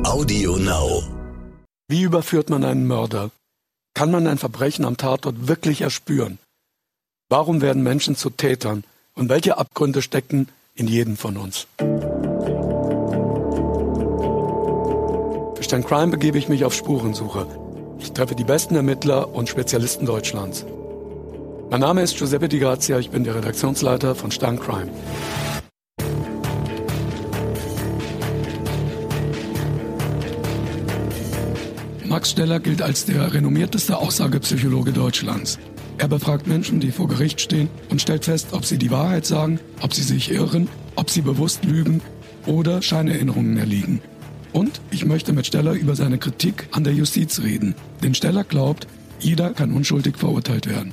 Audio Now. Wie überführt man einen Mörder? Kann man ein Verbrechen am Tatort wirklich erspüren? Warum werden Menschen zu Tätern? Und welche Abgründe stecken in jedem von uns? Für Stern Crime begebe ich mich auf Spurensuche. Ich treffe die besten Ermittler und Spezialisten Deutschlands. Mein Name ist Giuseppe Di Grazia, ich bin der Redaktionsleiter von Stern Crime. Max Steller gilt als der renommierteste Aussagepsychologe Deutschlands. Er befragt Menschen, die vor Gericht stehen, und stellt fest, ob sie die Wahrheit sagen, ob sie sich irren, ob sie bewusst lügen oder Scheinerinnerungen erliegen. Und ich möchte mit Steller über seine Kritik an der Justiz reden. Denn Steller glaubt, jeder kann unschuldig verurteilt werden.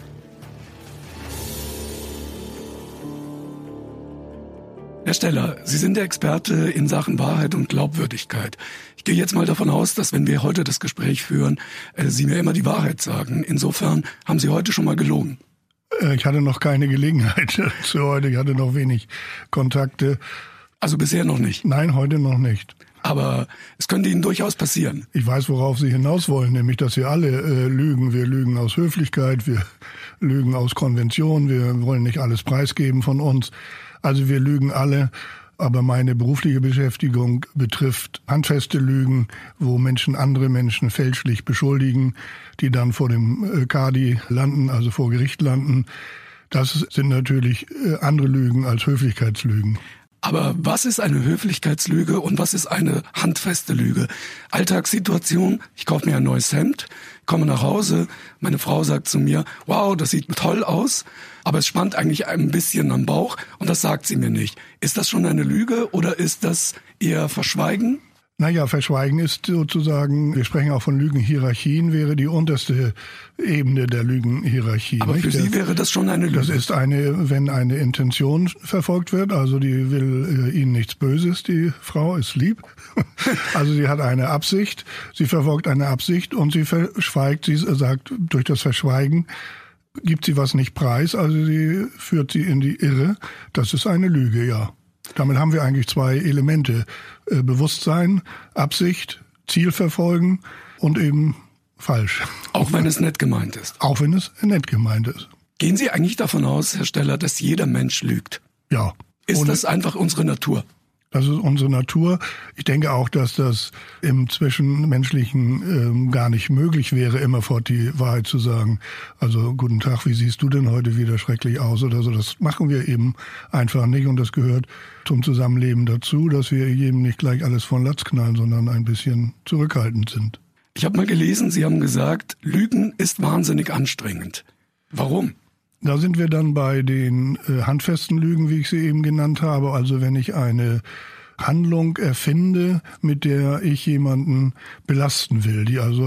Herr Steller, Sie sind der Experte in Sachen Wahrheit und Glaubwürdigkeit. Ich gehe jetzt mal davon aus, dass wenn wir heute das Gespräch führen, Sie mir immer die Wahrheit sagen. Insofern haben Sie heute schon mal gelogen. Ich hatte noch keine Gelegenheit zu heute. Ich hatte noch wenig Kontakte. Also bisher noch nicht? Nein, heute noch nicht. Aber es könnte Ihnen durchaus passieren. Ich weiß, worauf Sie hinaus wollen, nämlich, dass wir alle lügen. Wir lügen aus Höflichkeit, wir lügen aus Konvention, wir wollen nicht alles preisgeben von uns. Also wir lügen alle, aber meine berufliche Beschäftigung betrifft handfeste Lügen, wo Menschen andere Menschen fälschlich beschuldigen, die dann vor dem Kadi landen, also vor Gericht landen. Das sind natürlich andere Lügen als Höflichkeitslügen. Aber was ist eine Höflichkeitslüge und was ist eine handfeste Lüge? Alltagssituation, ich kaufe mir ein neues Hemd, komme nach Hause, meine Frau sagt zu mir, wow, das sieht toll aus, aber es spannt eigentlich ein bisschen am Bauch und das sagt sie mir nicht. Ist das schon eine Lüge oder ist das eher Verschweigen? Naja, Verschweigen ist sozusagen, wir sprechen auch von Lügenhierarchien, wäre die unterste Ebene der Lügenhierarchie. Aber für Sie wäre das schon eine Lüge? Das ist wenn eine Intention verfolgt wird, also die will Ihnen nichts Böses, die Frau ist lieb. Also sie hat eine Absicht, sie verfolgt eine Absicht und sie verschweigt, sie sagt, durch das Verschweigen gibt sie was nicht preis, also sie führt sie in die Irre. Das ist eine Lüge, ja. Damit haben wir eigentlich zwei Elemente. Bewusstsein, Absicht, Ziel verfolgen und eben falsch. Auch wenn es nett gemeint ist? Auch wenn es nett gemeint ist. Gehen Sie eigentlich davon aus, Herr Steller, dass jeder Mensch lügt? Ja. Ist das einfach unsere Natur? Das ist unsere Natur. Ich denke auch, dass das im Zwischenmenschlichen gar nicht möglich wäre, immerfort die Wahrheit zu sagen. Also, guten Tag, wie siehst du denn heute wieder schrecklich aus oder so. Das machen wir eben einfach nicht und das gehört zum Zusammenleben dazu, dass wir jedem nicht gleich alles von Latz knallen, sondern ein bisschen zurückhaltend sind. Ich habe mal gelesen, Sie haben gesagt, Lügen ist wahnsinnig anstrengend. Warum? Da sind wir dann bei den handfesten Lügen, wie ich sie eben genannt habe. Also wenn ich eine Handlung erfinde, mit der ich jemanden belasten will,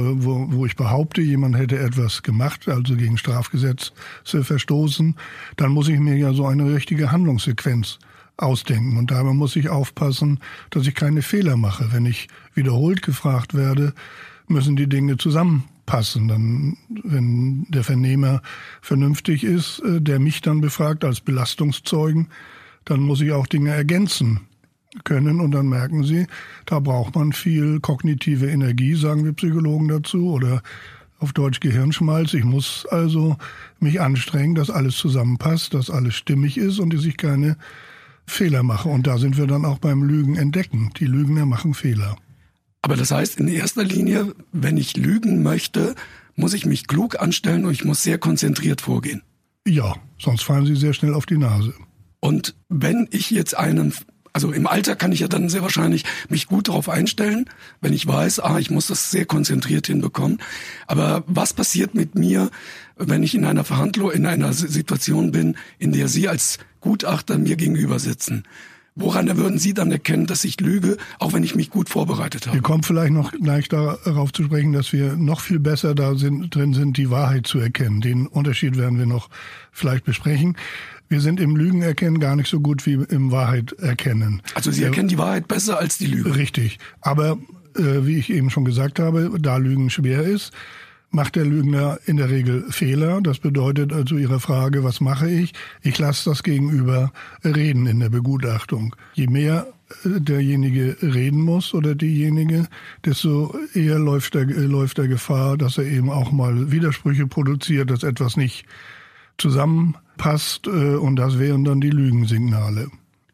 wo ich behaupte, jemand hätte etwas gemacht, also gegen Strafgesetze verstoßen, dann muss ich mir ja so eine richtige Handlungssequenz ausdenken. Und dabei muss ich aufpassen, dass ich keine Fehler mache. Wenn ich wiederholt gefragt werde, müssen die Dinge zusammenpassen. Dann, wenn der Vernehmer vernünftig ist, der mich dann befragt als Belastungszeugen, dann muss ich auch Dinge ergänzen können. Und dann merken Sie, da braucht man viel kognitive Energie, sagen wir Psychologen dazu, oder auf Deutsch Gehirnschmalz. Ich muss also mich anstrengen, dass alles zusammenpasst, dass alles stimmig ist und dass ich keine Fehler mache. Und da sind wir dann auch beim Lügen entdecken. Die Lügner machen Fehler. Aber das heißt, in erster Linie, wenn ich lügen möchte, muss ich mich klug anstellen und ich muss sehr konzentriert vorgehen. Ja, sonst fallen Sie sehr schnell auf die Nase. Und wenn ich jetzt also im Alter kann ich ja dann sehr wahrscheinlich mich gut darauf einstellen, wenn ich weiß, ich muss das sehr konzentriert hinbekommen. Aber was passiert mit mir, wenn ich in einer Verhandlung, in einer Situation bin, in der Sie als Gutachter mir gegenüber sitzen? Woran würden Sie dann erkennen, dass ich lüge, auch wenn ich mich gut vorbereitet habe? Wir kommen vielleicht noch gleich darauf zu sprechen, dass wir noch viel besser drin sind, die Wahrheit zu erkennen. Den Unterschied werden wir noch vielleicht besprechen. Wir sind im Lügenerkennen gar nicht so gut wie im Wahrheit erkennen. Also Sie erkennen die Wahrheit besser als die Lüge? Richtig. Aber wie ich eben schon gesagt habe, da Lügen schwer ist, macht der Lügner in der Regel Fehler. Das bedeutet also Ihrer Frage, was mache ich? Ich lasse das Gegenüber reden in der Begutachtung. Je mehr derjenige reden muss oder diejenige, desto eher läuft er Gefahr, dass er eben auch mal Widersprüche produziert, dass etwas nicht zusammenpasst, und das wären dann die Lügensignale.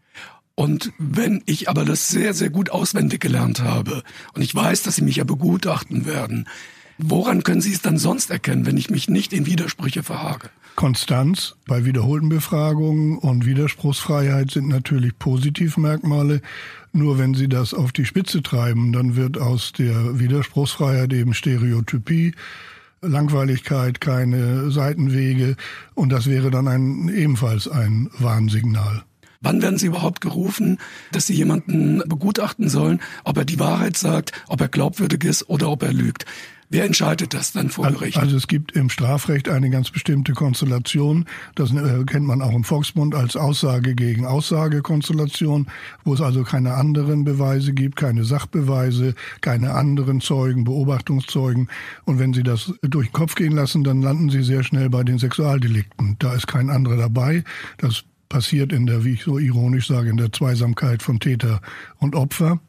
Und wenn ich aber das sehr, sehr gut auswendig gelernt habe und ich weiß, dass Sie mich ja begutachten werden, woran können Sie es dann sonst erkennen, wenn ich mich nicht in Widersprüche verhage? Konstanz bei wiederholten Befragungen und Widerspruchsfreiheit sind natürlich Positivmerkmale. Nur wenn Sie das auf die Spitze treiben, dann wird aus der Widerspruchsfreiheit eben Stereotypie, Langweiligkeit, keine Seitenwege, und das wäre dann ebenfalls ein Warnsignal. Wann werden Sie überhaupt gerufen, dass Sie jemanden begutachten sollen, ob er die Wahrheit sagt, ob er glaubwürdig ist oder ob er lügt? Wer entscheidet das dann vor Gericht? Also es gibt im Strafrecht eine ganz bestimmte Konstellation, das kennt man auch im Volksmund als Aussage gegen Aussage-Konstellation, wo es also keine anderen Beweise gibt, keine Sachbeweise, keine anderen Zeugen, Beobachtungszeugen. Und wenn Sie das durch den Kopf gehen lassen, dann landen Sie sehr schnell bei den Sexualdelikten. Da ist kein anderer dabei. Das passiert in der, wie ich so ironisch sage, in der Zweisamkeit von Täter und Opfer.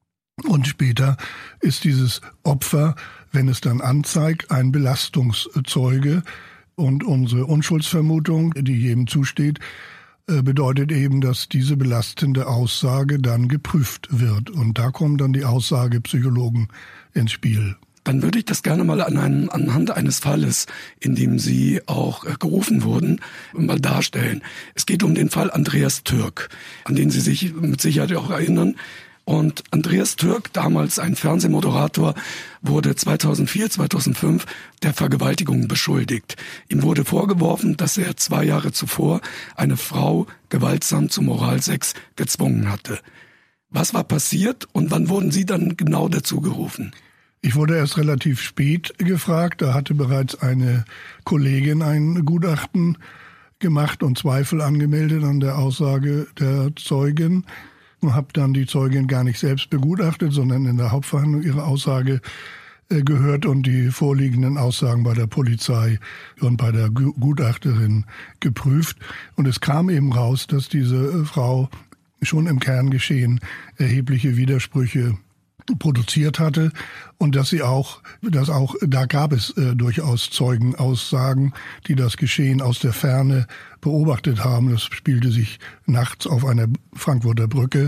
Und später ist dieses Opfer, wenn es dann anzeigt, ein Belastungszeuge. Und unsere Unschuldsvermutung, die jedem zusteht, bedeutet eben, dass diese belastende Aussage dann geprüft wird. Und da kommen dann die Aussagepsychologen ins Spiel. Dann würde ich das gerne mal anhand eines Falles, in dem Sie auch gerufen wurden, mal darstellen. Es geht um den Fall Andreas Türk, an den Sie sich mit Sicherheit auch erinnern. Und Andreas Türk, damals ein Fernsehmoderator, wurde 2004, 2005 der Vergewaltigung beschuldigt. Ihm wurde vorgeworfen, dass er 2 Jahre zuvor eine Frau gewaltsam zum Oralsex gezwungen hatte. Was war passiert und wann wurden Sie dann genau dazu gerufen? Ich wurde erst relativ spät gefragt. Da hatte bereits eine Kollegin ein Gutachten gemacht und Zweifel angemeldet an der Aussage der Zeugin. Habe dann die Zeugin gar nicht selbst begutachtet, sondern in der Hauptverhandlung ihre Aussage gehört und die vorliegenden Aussagen bei der Polizei und bei der Gutachterin geprüft. Und es kam eben raus, dass diese Frau schon im Kerngeschehen erhebliche Widersprüche produziert hatte und dass da gab es durchaus Zeugenaussagen, die das Geschehen aus der Ferne beobachtet haben. Das spielte sich nachts auf einer Frankfurter Brücke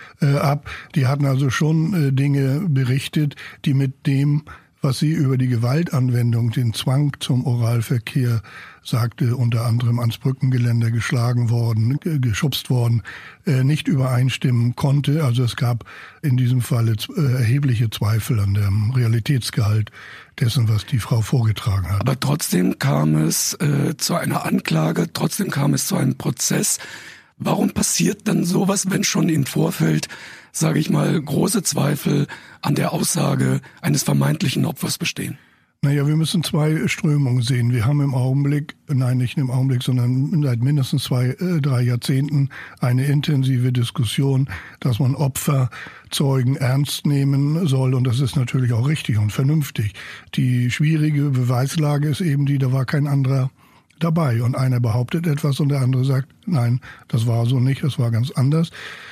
ab. Die hatten also schon Dinge berichtet, die mit dem, was sie über die Gewaltanwendung, den Zwang zum Oralverkehr sagte, unter anderem ans Brückengeländer geschlagen worden, geschubst worden, nicht übereinstimmen konnte. Also es gab in diesem Fall erhebliche Zweifel an dem Realitätsgehalt dessen, was die Frau vorgetragen hat. Aber trotzdem kam es zu einer Anklage, trotzdem kam es zu einem Prozess. Warum passiert dann sowas, wenn schon im Vorfeld, sage ich mal, große Zweifel an der Aussage eines vermeintlichen Opfers bestehen? Naja, wir müssen 2 Strömungen sehen. Wir haben im Augenblick, nicht im Augenblick, sondern seit mindestens 2-3 Jahrzehnten eine intensive Diskussion, dass man Opferzeugen ernst nehmen soll. Und das ist natürlich auch richtig und vernünftig. Die schwierige Beweislage ist eben die, da war kein anderer dabei. Und einer behauptet etwas und der andere sagt, nein, das war so nicht, das war ganz anders.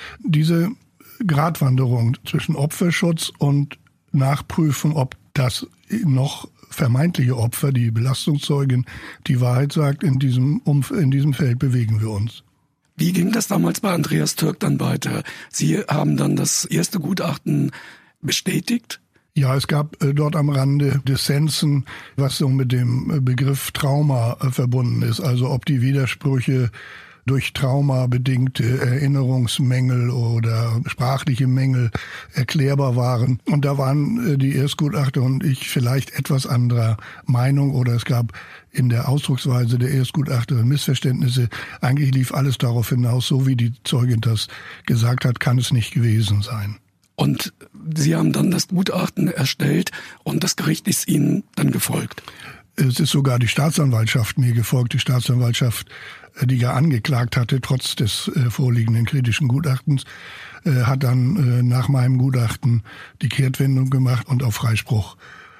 Diese Gratwanderung zwischen Opferschutz und Nachprüfen, ob das noch vermeintliche Opfer, die Belastungszeugin, die Wahrheit sagt, in diesem Feld bewegen wir uns. Wie ging das damals bei Andreas Türk dann weiter? Sie haben dann das erste Gutachten bestätigt? Ja, es gab dort am Rande Dissensen, was so mit dem Begriff Trauma verbunden ist. Also ob die Widersprüche durch traumabedingte Erinnerungsmängel oder sprachliche Mängel erklärbar waren. Und da waren die Erstgutachter und ich vielleicht etwas anderer Meinung oder es gab in der Ausdrucksweise der Erstgutachterin Missverständnisse. Eigentlich lief alles darauf hinaus, so wie die Zeugin das gesagt hat, kann es nicht gewesen sein. Und Sie haben dann das Gutachten erstellt und das Gericht ist Ihnen dann gefolgt? Es ist sogar die Staatsanwaltschaft mir gefolgt, die Staatsanwaltschaft, die ja angeklagt hatte, trotz des vorliegenden kritischen Gutachtens, hat dann nach meinem Gutachten die Kehrtwendung gemacht und auf Freispruch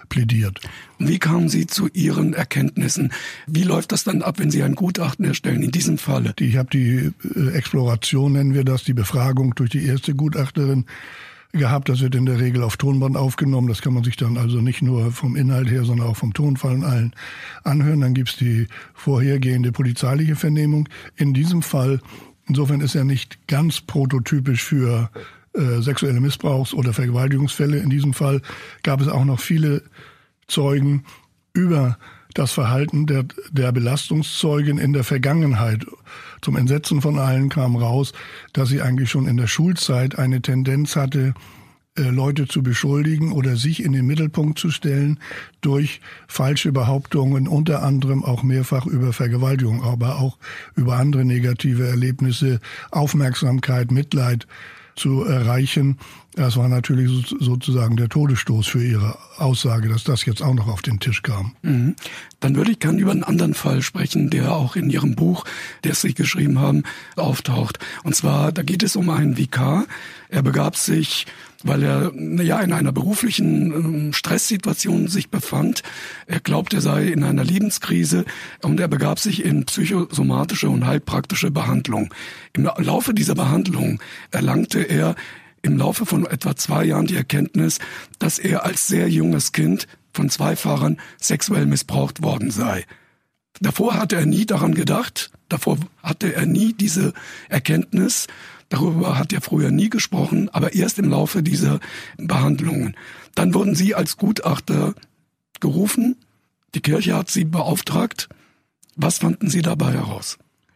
plädiert. Wie kamen Sie zu Ihren Erkenntnissen? Wie läuft das dann ab, wenn Sie ein Gutachten erstellen, in diesem Falle? Ich habe die Exploration, nennen wir das, die Befragung durch die erste Gutachterin gehabt. Das wird in der Regel auf Tonband aufgenommen. Das kann man sich dann also nicht nur vom Inhalt her, sondern auch vom Tonfall und allen anhören. Dann gibt's die vorhergehende polizeiliche Vernehmung. In diesem Fall, insofern ist er nicht ganz prototypisch für sexuelle Missbrauchs- oder Vergewaltigungsfälle. In diesem Fall gab es auch noch viele Zeugen über das Verhalten der Belastungszeugen in der Vergangenheit. Zum Entsetzen von allen kam raus, dass sie eigentlich schon in der Schulzeit eine Tendenz hatte, Leute zu beschuldigen oder sich in den Mittelpunkt zu stellen durch falsche Behauptungen, unter anderem auch mehrfach über Vergewaltigung, aber auch über andere negative Erlebnisse, Aufmerksamkeit, Mitleid zu erreichen. Das war natürlich sozusagen der Todesstoß für Ihre Aussage, dass das jetzt auch noch auf den Tisch kam. Mhm. Dann würde ich gerne über einen anderen Fall sprechen, der auch in Ihrem Buch, das Sie geschrieben haben, auftaucht. Und zwar, da geht es um einen Vikar. Er begab sich, weil er in einer beruflichen Stresssituation sich befand. Er glaubt, er sei in einer Lebenskrise und er begab sich in psychosomatische und heilpraktische Behandlung. Im Laufe dieser Behandlung erlangte er im Laufe von etwa 2 Jahren die Erkenntnis, dass er als sehr junges Kind von 2 Fahrern sexuell missbraucht worden sei. Davor hatte er nie daran gedacht, davor hatte er nie diese Erkenntnis, darüber hat er früher nie gesprochen, aber erst im Laufe dieser Behandlungen. Dann wurden Sie als Gutachter gerufen, die Kirche hat Sie beauftragt. Was fanden Sie dabei heraus?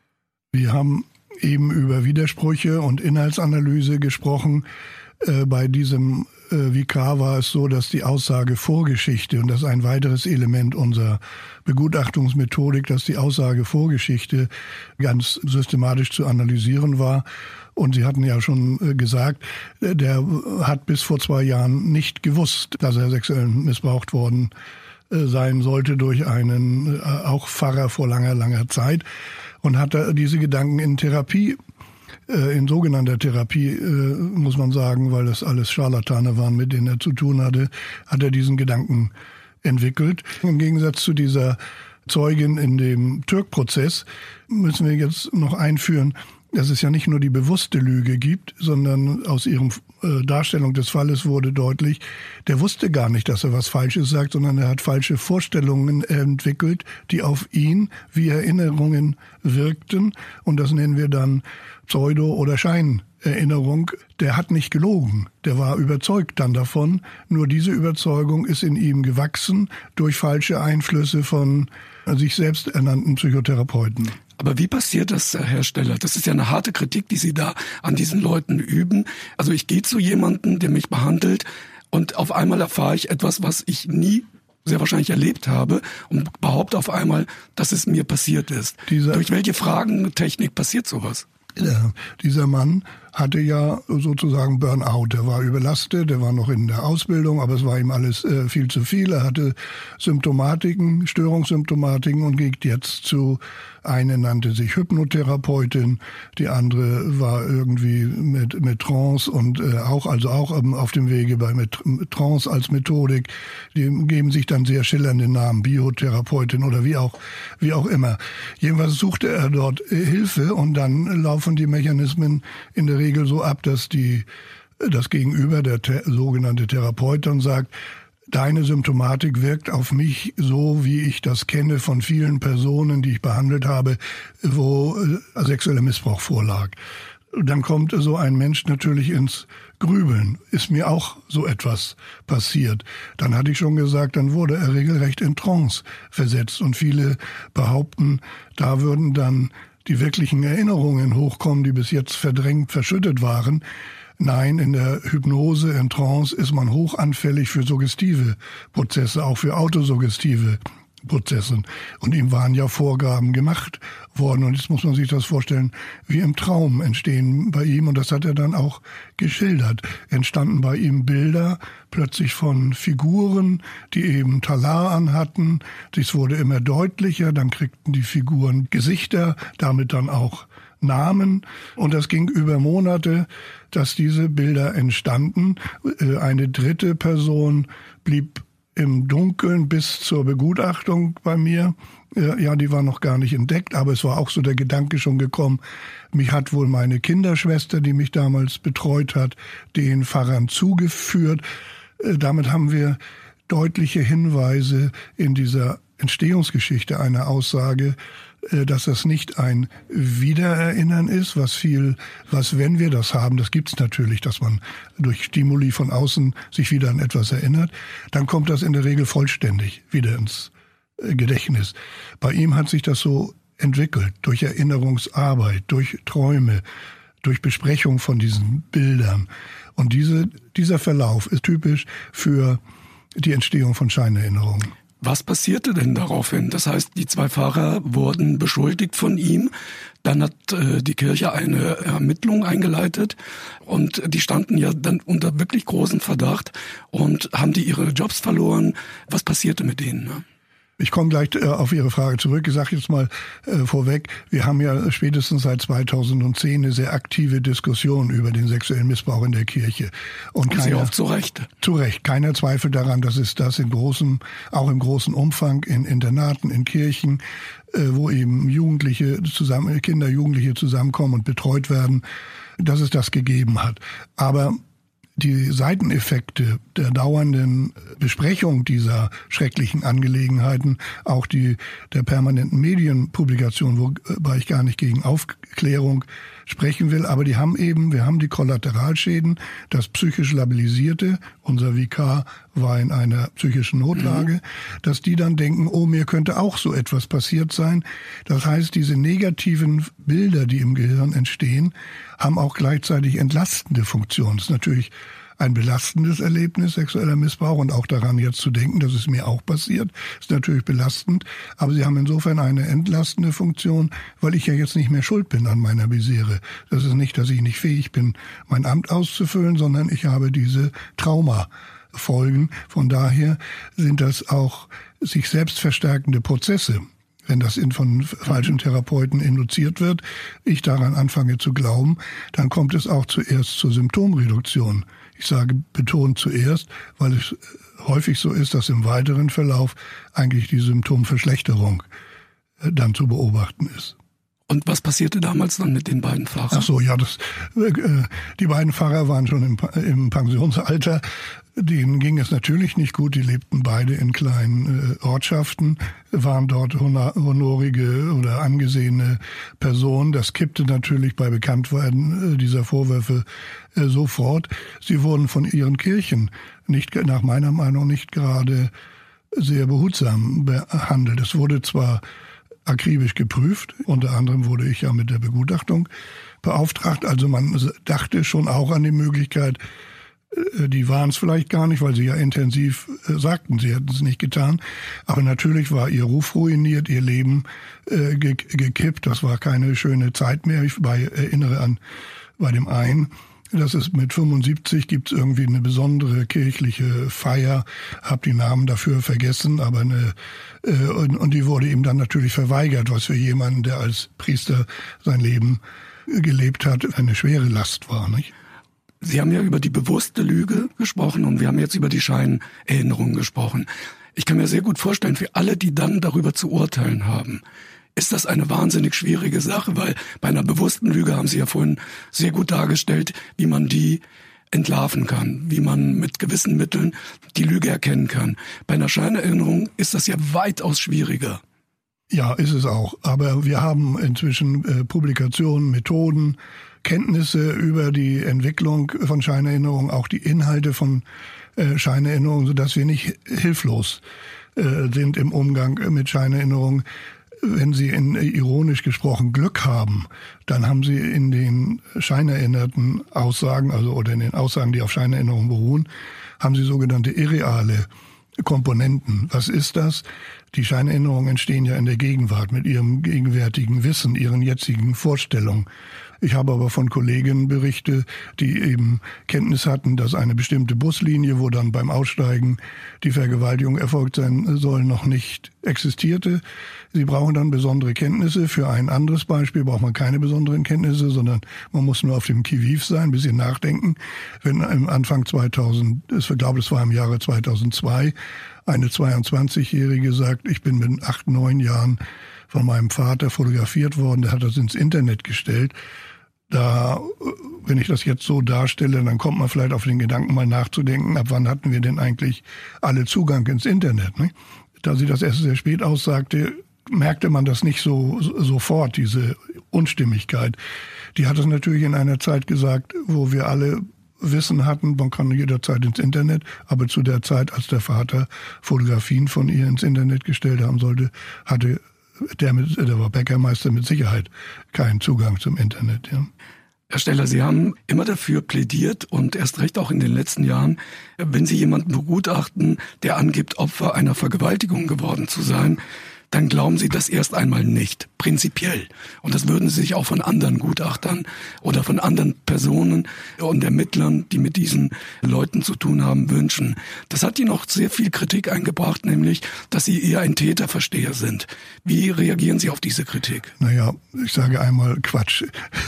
Wir haben eben über Widersprüche und Inhaltsanalyse gesprochen. Bei diesem Vikar war es so, dass die Aussage Vorgeschichte, und das ist ein weiteres Element unserer Begutachtungsmethodik, dass die Aussage Vorgeschichte ganz systematisch zu analysieren war. Und Sie hatten ja schon gesagt, der hat bis vor 2 Jahren nicht gewusst, dass er sexuell missbraucht worden sein sollte durch einen auch Pfarrer vor langer, langer Zeit. Und hat er diese Gedanken in Therapie, in sogenannter Therapie, muss man sagen, weil das alles Scharlatane waren, mit denen er zu tun hatte, hat er diesen Gedanken entwickelt. Im Gegensatz zu dieser Zeugin in dem Türk-Prozess müssen wir jetzt noch einführen, dass es ja nicht nur die bewusste Lüge gibt, sondern aus ihrem Darstellung des Falles wurde deutlich, der wusste gar nicht, dass er was Falsches sagt, sondern er hat falsche Vorstellungen entwickelt, die auf ihn wie Erinnerungen wirkten. Und das nennen wir dann Pseudo- oder Scheinerinnerung. Der hat nicht gelogen, der war überzeugt dann davon. Nur diese Überzeugung ist in ihm gewachsen durch falsche Einflüsse von sich selbst ernannten Psychotherapeuten. Aber wie passiert das, Herr Steller? Das ist ja eine harte Kritik, die Sie da an diesen Leuten üben. Also ich gehe zu jemandem, der mich behandelt, und auf einmal erfahre ich etwas, was ich nie sehr wahrscheinlich erlebt habe, und behaupte auf einmal, dass es mir passiert ist. Durch welche Fragentechnik passiert sowas? Ja, dieser Mann hatte ja sozusagen Burnout. Er war überlastet, er war noch in der Ausbildung, aber es war ihm alles viel zu viel. Er hatte Symptomatiken, Störungssymptomatiken und geht jetzt zu, eine nannte sich Hypnotherapeutin, die andere war irgendwie mit Trance und auch auf dem Wege mit Trance als Methodik. Die geben sich dann sehr schillernde Namen, Biotherapeutin oder wie auch immer. Jedenfalls suchte er dort Hilfe und dann laufen die Mechanismen in der Regel so ab, dass das Gegenüber, der sogenannte Therapeut, dann sagt, deine Symptomatik wirkt auf mich so, wie ich das kenne von vielen Personen, die ich behandelt habe, wo sexueller Missbrauch vorlag. Dann kommt so ein Mensch natürlich ins Grübeln. Ist mir auch so etwas passiert? Dann hatte ich schon gesagt, dann wurde er regelrecht in Trance versetzt. Und viele behaupten, da würden dann die wirklichen Erinnerungen hochkommen, die bis jetzt verdrängt, verschüttet waren. Nein, in der Hypnose, in Trance ist man hochanfällig für suggestive Prozesse, auch für autosuggestive Prozesse. Und ihm waren ja Vorgaben gemacht worden. Und jetzt muss man sich das vorstellen, wie im Traum entstehen bei ihm. Und das hat er dann auch geschildert. Entstanden bei ihm Bilder plötzlich von Figuren, die eben Talar anhatten. Dies wurde immer deutlicher. Dann kriegten die Figuren Gesichter, damit dann auch Namen. Und das ging über Monate, dass diese Bilder entstanden. Eine dritte Person blieb im Dunkeln bis zur Begutachtung bei mir. Ja, die war noch gar nicht entdeckt, aber es war auch so der Gedanke schon gekommen, mich hat wohl meine Kinderschwester, die mich damals betreut hat, den Pfarrern zugeführt. Damit haben wir deutliche Hinweise in dieser Entstehungsgeschichte einer Aussage, dass das nicht ein Wiedererinnern ist, was wenn wir das haben, das gibt's natürlich, dass man durch Stimuli von außen sich wieder an etwas erinnert, dann kommt das in der Regel vollständig wieder ins Gedächtnis. Bei ihm hat sich das so entwickelt, durch Erinnerungsarbeit, durch Träume, durch Besprechung von diesen Bildern. Und dieser Verlauf ist typisch für die Entstehung von Scheinerinnerungen. Was passierte denn daraufhin? Das heißt, die 2 Pfarrer wurden beschuldigt von ihm. Dann hat die Kirche eine Ermittlung eingeleitet und die standen ja dann unter wirklich großem Verdacht und haben die ihre Jobs verloren. Was passierte mit denen? Ne? Ich komme gleich auf Ihre Frage zurück. Ich sage jetzt mal vorweg, wir haben ja spätestens seit 2010 eine sehr aktive Diskussion über den sexuellen Missbrauch in der Kirche. Und sehr oft zu Recht. Zu Recht. Keiner zweifelt daran, dass es das auch im großen Umfang in Internaten, in Kirchen, wo eben Kinder, Jugendliche zusammenkommen und betreut werden, dass es das gegeben hat. Aber die Seiteneffekte der dauernden Besprechung dieser schrecklichen Angelegenheiten, auch der permanenten Medienpublikation, wobei ich gar nicht gegen Aufklärung sprechen will, aber wir haben die Kollateralschäden, das psychisch Labilisierte, unser Vikar war in einer psychischen Notlage, dass die dann denken, oh, mir könnte auch so etwas passiert sein. Das heißt, diese negativen Bilder, die im Gehirn entstehen, haben auch gleichzeitig entlastende Funktionen. Das ist natürlich ein belastendes Erlebnis, sexueller Missbrauch, und auch daran jetzt zu denken, dass es mir auch passiert, ist natürlich belastend. Aber sie haben insofern eine entlastende Funktion, weil ich ja jetzt nicht mehr schuld bin an meiner Misere. Das ist nicht, dass ich nicht fähig bin, mein Amt auszufüllen, sondern ich habe diese Traumafolgen. Von daher sind das auch sich selbst verstärkende Prozesse. Wenn das von falschen Therapeuten induziert wird, ich daran anfange zu glauben, dann kommt es auch zuerst zur Symptomreduktion. Ich sage betont zuerst, weil es häufig so ist, dass im weiteren Verlauf eigentlich die Symptomverschlechterung dann zu beobachten ist. Und was passierte damals dann mit den beiden Pfarrern? Ach so, ja, die beiden Pfarrer waren schon im Pensionsalter. Denen ging es natürlich nicht gut. Die lebten beide in kleinen Ortschaften, waren dort honorige oder angesehene Personen. Das kippte natürlich bei Bekanntwerden dieser Vorwürfe sofort. Sie wurden von ihren Kirchen nach meiner Meinung nicht gerade sehr behutsam behandelt. Es wurde zwar akribisch geprüft, unter anderem wurde ich ja mit der Begutachtung beauftragt. Also man dachte schon auch an die Möglichkeit, die waren es vielleicht gar nicht, weil sie ja intensiv sagten, sie hätten es nicht getan. Aber natürlich war ihr Ruf ruiniert, ihr Leben gekippt. Das war keine schöne Zeit mehr. Ich erinnere an bei dem einen, dass es mit 75 gibt es irgendwie eine besondere kirchliche Feier, hab die Namen dafür vergessen, aber und die wurde ihm dann natürlich verweigert, was für jemanden, der als Priester sein Leben gelebt hat, eine schwere Last war, nicht? Sie haben ja über die bewusste Lüge gesprochen und wir haben jetzt über die Scheinerinnerungen gesprochen. Ich kann mir sehr gut vorstellen, für alle, die dann darüber zu urteilen haben, ist das eine wahnsinnig schwierige Sache, weil bei einer bewussten Lüge haben Sie ja vorhin sehr gut dargestellt, wie man die entlarven kann, wie man mit gewissen Mitteln die Lüge erkennen kann. Bei einer Scheinerinnerung ist das ja weitaus schwieriger. Ja, ist es auch. Aber wir haben inzwischen Publikationen, Methoden, Kenntnisse über die Entwicklung von Scheinerinnerungen, auch die Inhalte von Scheinerinnerungen, sodass wir nicht hilflos sind im Umgang mit Scheinerinnerungen. Wenn Sie ironisch gesprochen Glück haben, dann haben Sie in den scheinerinnerten Aussagen, oder in den Aussagen, die auf Scheinerinnerungen beruhen, haben Sie sogenannte irreale Komponenten. Was ist das? Die Scheinerinnerungen entstehen ja in der Gegenwart mit Ihrem gegenwärtigen Wissen, Ihren jetzigen Vorstellungen. Ich habe aber von Kollegen Berichte, die eben Kenntnis hatten, dass eine bestimmte Buslinie, wo dann beim Aussteigen die Vergewaltigung erfolgt sein soll, noch nicht existierte. Sie brauchen dann besondere Kenntnisse. Für ein anderes Beispiel braucht man keine besonderen Kenntnisse, sondern man muss nur auf dem Qui-vive sein, ein bisschen nachdenken. Wenn im Anfang 2000, ich glaube, es war im Jahre 2002, eine 22-Jährige sagt, ich bin mit 8, 9 Jahren von meinem Vater fotografiert worden, der hat das ins Internet gestellt. Da, wenn ich das jetzt so darstelle, dann kommt man vielleicht auf den Gedanken, mal nachzudenken, ab wann hatten wir denn eigentlich alle Zugang ins Internet, ne? Da sie das erst sehr spät aussagte, merkte man das nicht so sofort, diese Unstimmigkeit. Die hat es natürlich in einer Zeit gesagt, wo wir alle Wissen hatten, man kann jederzeit ins Internet, aber zu der Zeit, als der Vater Fotografien von ihr ins Internet gestellt haben sollte, hatte der Bäckermeister mit Sicherheit keinen Zugang zum Internet. Ja. Herr Steller, Sie haben immer dafür plädiert und erst recht auch in den letzten Jahren, wenn Sie jemanden begutachten, der angibt, Opfer einer Vergewaltigung geworden zu sein, dann glauben Sie das erst einmal nicht, prinzipiell. Und das würden Sie sich auch von anderen Gutachtern oder von anderen Personen und Ermittlern, die mit diesen Leuten zu tun haben, wünschen. Das hat Ihnen auch sehr viel Kritik eingebracht, nämlich, dass Sie eher ein Täterversteher sind. Wie reagieren Sie auf diese Kritik? Naja, ich sage einmal Quatsch.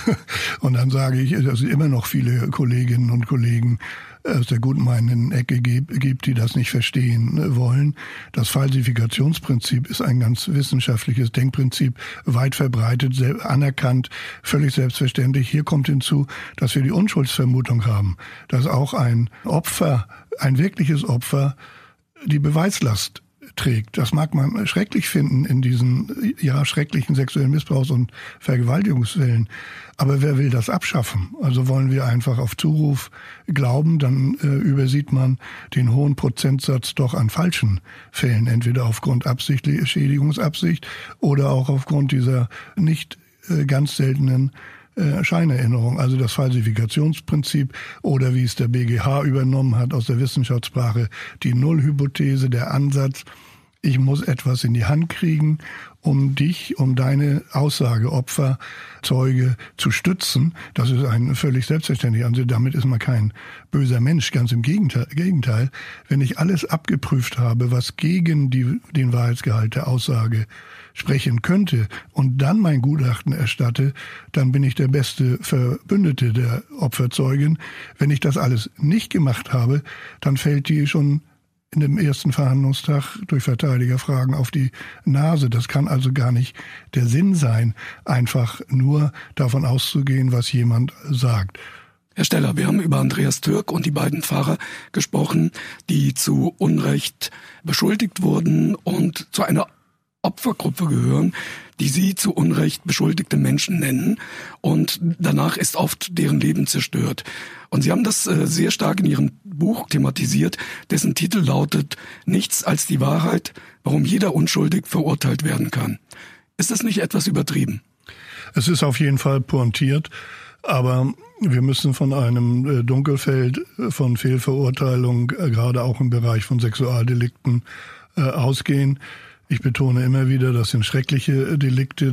Und dann sage ich, dass es immer noch viele Kolleginnen und Kollegen aus der gutmeinenden Ecke gibt, die das nicht verstehen wollen. Das Falsifikationsprinzip ist ein ganz wissenschaftliches Denkprinzip, weit verbreitet, anerkannt, völlig selbstverständlich. Hier kommt hinzu, dass wir die Unschuldsvermutung haben, dass auch ein Opfer, ein wirkliches Opfer, die Beweislast trägt. Das mag man schrecklich finden in diesen schrecklichen sexuellen Missbrauchs- und Vergewaltigungsfällen. Aber wer will das abschaffen? Also wollen wir einfach auf Zuruf glauben, dann übersieht man den hohen Prozentsatz doch an falschen Fällen, entweder aufgrund Schädigungsabsicht oder auch aufgrund dieser nicht ganz seltenen Scheinerinnerung, also das Falsifikationsprinzip oder wie es der BGH übernommen hat aus der Wissenschaftssprache, die Nullhypothese, der Ansatz, ich muss etwas in die Hand kriegen, um deine Aussage, Opfer, Zeuge zu stützen. Das ist ein völlig selbstverständlich. Also damit ist man kein böser Mensch, ganz im Gegenteil. Wenn ich alles abgeprüft habe, was gegen den Wahrheitsgehalt der Aussage sprechen könnte und dann mein Gutachten erstatte, dann bin ich der beste Verbündete der Opferzeugin. Wenn ich das alles nicht gemacht habe, dann fällt die schon in dem ersten Verhandlungstag durch Verteidigerfragen auf die Nase. Das kann also gar nicht der Sinn sein, einfach nur davon auszugehen, was jemand sagt. Herr Steller, wir haben über Andreas Türk und die beiden Pfarrer gesprochen, die zu Unrecht beschuldigt wurden und zu einer Opfergruppe gehören, die Sie zu Unrecht beschuldigte Menschen nennen, und danach ist oft deren Leben zerstört. Und Sie haben das sehr stark in Ihrem Buch thematisiert, dessen Titel lautet »Nichts als die Wahrheit, warum jeder unschuldig verurteilt werden kann«. Ist das nicht etwas übertrieben? Es ist auf jeden Fall pointiert, aber wir müssen von einem Dunkelfeld von Fehlverurteilung, gerade auch im Bereich von Sexualdelikten, ausgehen. Ich betone immer wieder, das sind schreckliche Delikte,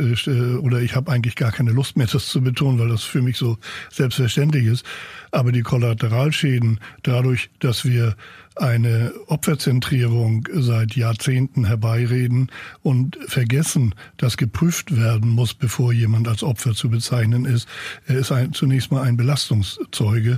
oder ich habe eigentlich gar keine Lust mehr, das zu betonen, weil das für mich so selbstverständlich ist. Aber die Kollateralschäden, dadurch, dass wir eine Opferzentrierung seit Jahrzehnten herbeireden und vergessen, dass geprüft werden muss, bevor jemand als Opfer zu bezeichnen ist, ist zunächst mal ein Belastungszeuge.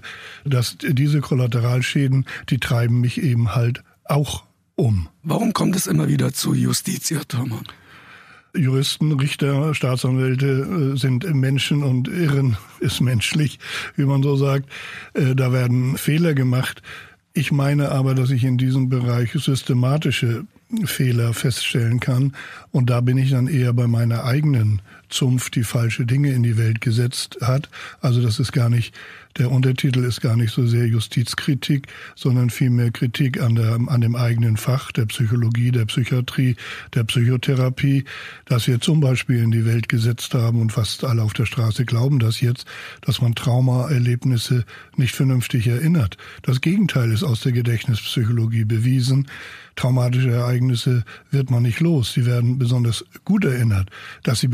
Diese Kollateralschäden, die treiben mich eben halt auch um. Warum kommt es immer wieder zu Justizirrtümern? Juristen, Richter, Staatsanwälte sind Menschen und Irren ist menschlich, wie man so sagt. Da werden Fehler gemacht. Ich meine aber, dass ich in diesem Bereich systematische Fehler feststellen kann. Und da bin ich dann eher bei meiner eigenen Zunft, die falsche Dinge in die Welt gesetzt hat. Also das ist gar nicht, der Untertitel ist gar nicht so sehr Justizkritik, sondern vielmehr Kritik an dem eigenen Fach, der Psychologie, der Psychiatrie, der Psychotherapie, dass wir zum Beispiel in die Welt gesetzt haben und fast alle auf der Straße glauben das jetzt, dass man Traumaerlebnisse nicht vernünftig erinnert. Das Gegenteil ist aus der Gedächtnispsychologie bewiesen. Traumatische Ereignisse wird man nicht los. Sie werden besonders gut erinnert. Dass sie bestimmte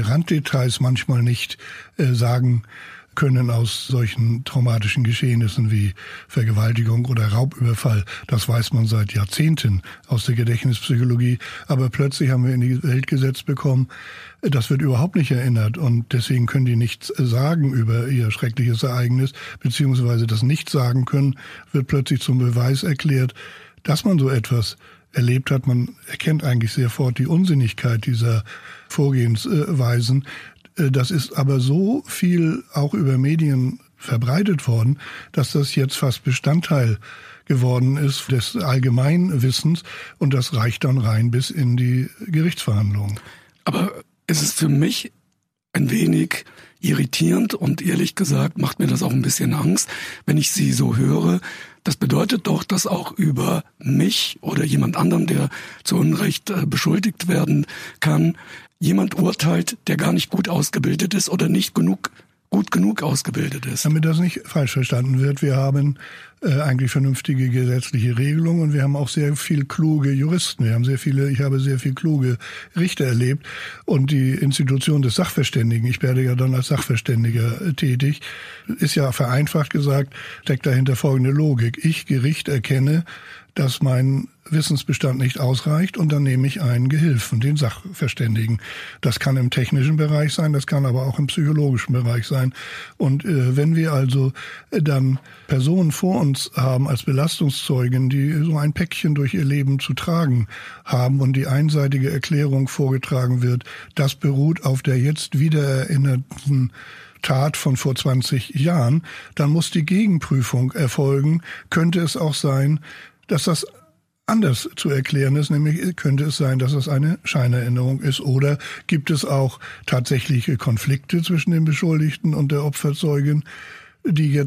Randdetails manchmal nicht sagen können aus solchen traumatischen Geschehnissen wie Vergewaltigung oder Raubüberfall. Das weiß man seit Jahrzehnten aus der Gedächtnispsychologie. Aber plötzlich haben wir in die Welt gesetzt bekommen, das wird überhaupt nicht erinnert. Und deswegen können die nichts sagen über ihr schreckliches Ereignis, beziehungsweise das Nichtsagen können, wird plötzlich zum Beweis erklärt, dass man so etwas erlebt hat. Man erkennt eigentlich sehr fort die Unsinnigkeit dieser Vorgehensweisen. Das ist aber so viel auch über Medien verbreitet worden, dass das jetzt fast Bestandteil geworden ist des Allgemeinwissens und das reicht dann rein bis in die Gerichtsverhandlungen. Aber es ist für mich ein wenig irritierend und ehrlich gesagt macht mir das auch ein bisschen Angst, wenn ich Sie so höre. Das bedeutet doch, dass auch über mich oder jemand anderen, der zu Unrecht beschuldigt werden kann, jemand urteilt, der gar nicht gut ausgebildet ist oder nicht gut genug ausgebildet ist. Damit das nicht falsch verstanden wird, wir haben eigentlich vernünftige gesetzliche Regelungen und wir haben auch sehr viel kluge Juristen. Ich habe sehr viel kluge Richter erlebt und die Institution des Sachverständigen, ich werde ja dann als Sachverständiger tätig, ist ja vereinfacht gesagt, steckt dahinter folgende Logik. Ich, Gericht, erkenne, dass mein Wissensbestand nicht ausreicht und dann nehme ich einen Gehilfen, den Sachverständigen. Das kann im technischen Bereich sein, das kann aber auch im psychologischen Bereich sein. Und wenn wir also dann Personen vor uns haben als Belastungszeugen, die so ein Päckchen durch ihr Leben zu tragen haben und die einseitige Erklärung vorgetragen wird, das beruht auf der jetzt wiedererinnerten Tat von vor 20 Jahren, dann muss die Gegenprüfung erfolgen. Könnte es auch sein, dass das anders zu erklären ist, nämlich könnte es sein, dass das eine Scheinerinnerung ist oder gibt es auch tatsächliche Konflikte zwischen dem Beschuldigten und der Opferzeugin, die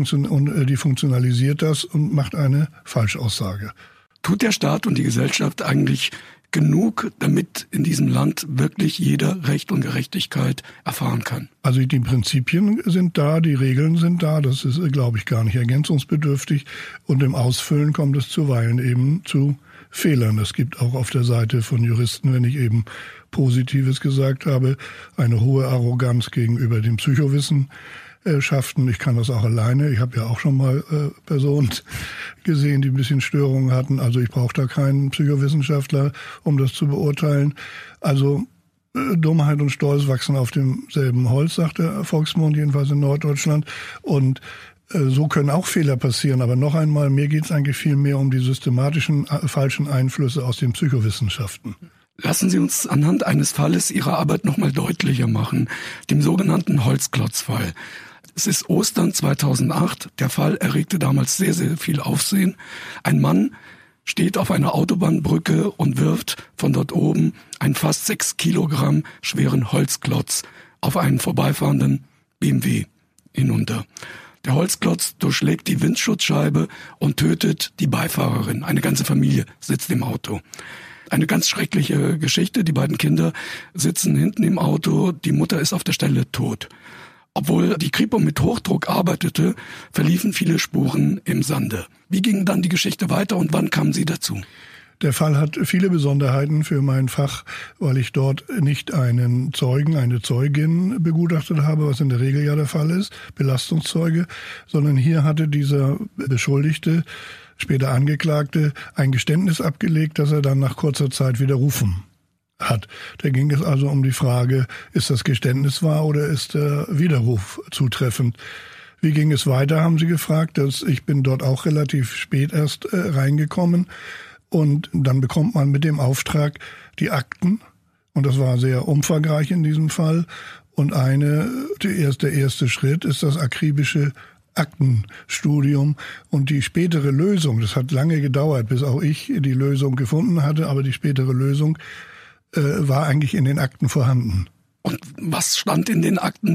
funktionalisiert das und macht eine Falschaussage. Tut der Staat und die Gesellschaft eigentlich genug, damit in diesem Land wirklich jeder Recht und Gerechtigkeit erfahren kann? Also die Prinzipien sind da, die Regeln sind da, das ist, glaube ich, gar nicht ergänzungsbedürftig. Und im Ausfüllen kommt es zuweilen eben zu Fehlern. Es gibt auch auf der Seite von Juristen, wenn ich eben Positives gesagt habe, eine hohe Arroganz gegenüber dem Psychowissen. Ich kann das auch alleine. Ich habe ja auch schon mal Personen gesehen, die ein bisschen Störungen hatten. Also ich brauche da keinen Psychowissenschaftler, um das zu beurteilen. Also Dummheit und Stolz wachsen auf demselben Holz, sagt der Volksmund, jedenfalls in Norddeutschland. Und so können auch Fehler passieren. Aber noch einmal, mir geht es eigentlich viel mehr um die systematischen falschen Einflüsse aus den Psychowissenschaften. Lassen Sie uns anhand eines Falles Ihrer Arbeit nochmal deutlicher machen, dem sogenannten Holzklotzfall. Es ist Ostern 2008. Der Fall erregte damals sehr, sehr viel Aufsehen. Ein Mann steht auf einer Autobahnbrücke und wirft von dort oben einen fast 6 Kilogramm schweren Holzklotz auf einen vorbeifahrenden BMW hinunter. Der Holzklotz durchschlägt die Windschutzscheibe und tötet die Beifahrerin. Eine ganze Familie sitzt im Auto. Eine ganz schreckliche Geschichte. Die beiden Kinder sitzen hinten im Auto. Die Mutter ist auf der Stelle tot. Obwohl die Kripo mit Hochdruck arbeitete, verliefen viele Spuren im Sande. Wie ging dann die Geschichte weiter und wann kamen Sie dazu? Der Fall hat viele Besonderheiten für mein Fach, weil ich dort nicht einen Zeugen, eine Zeugin begutachtet habe, was in der Regel ja der Fall ist, Belastungszeuge, sondern hier hatte dieser Beschuldigte, später Angeklagte, ein Geständnis abgelegt, das er dann nach kurzer Zeit widerrufen hat. Da ging es also um die Frage, ist das Geständnis wahr oder ist der Widerruf zutreffend? Wie ging es weiter, haben Sie gefragt. Ich bin dort auch relativ spät erst reingekommen und dann bekommt man mit dem Auftrag die Akten und das war sehr umfangreich in diesem Fall und der erste Schritt ist das akribische Aktenstudium und die spätere Lösung, das hat lange gedauert, bis auch ich die Lösung gefunden hatte, aber die spätere Lösung war eigentlich in den Akten vorhanden. Und was stand in den Akten?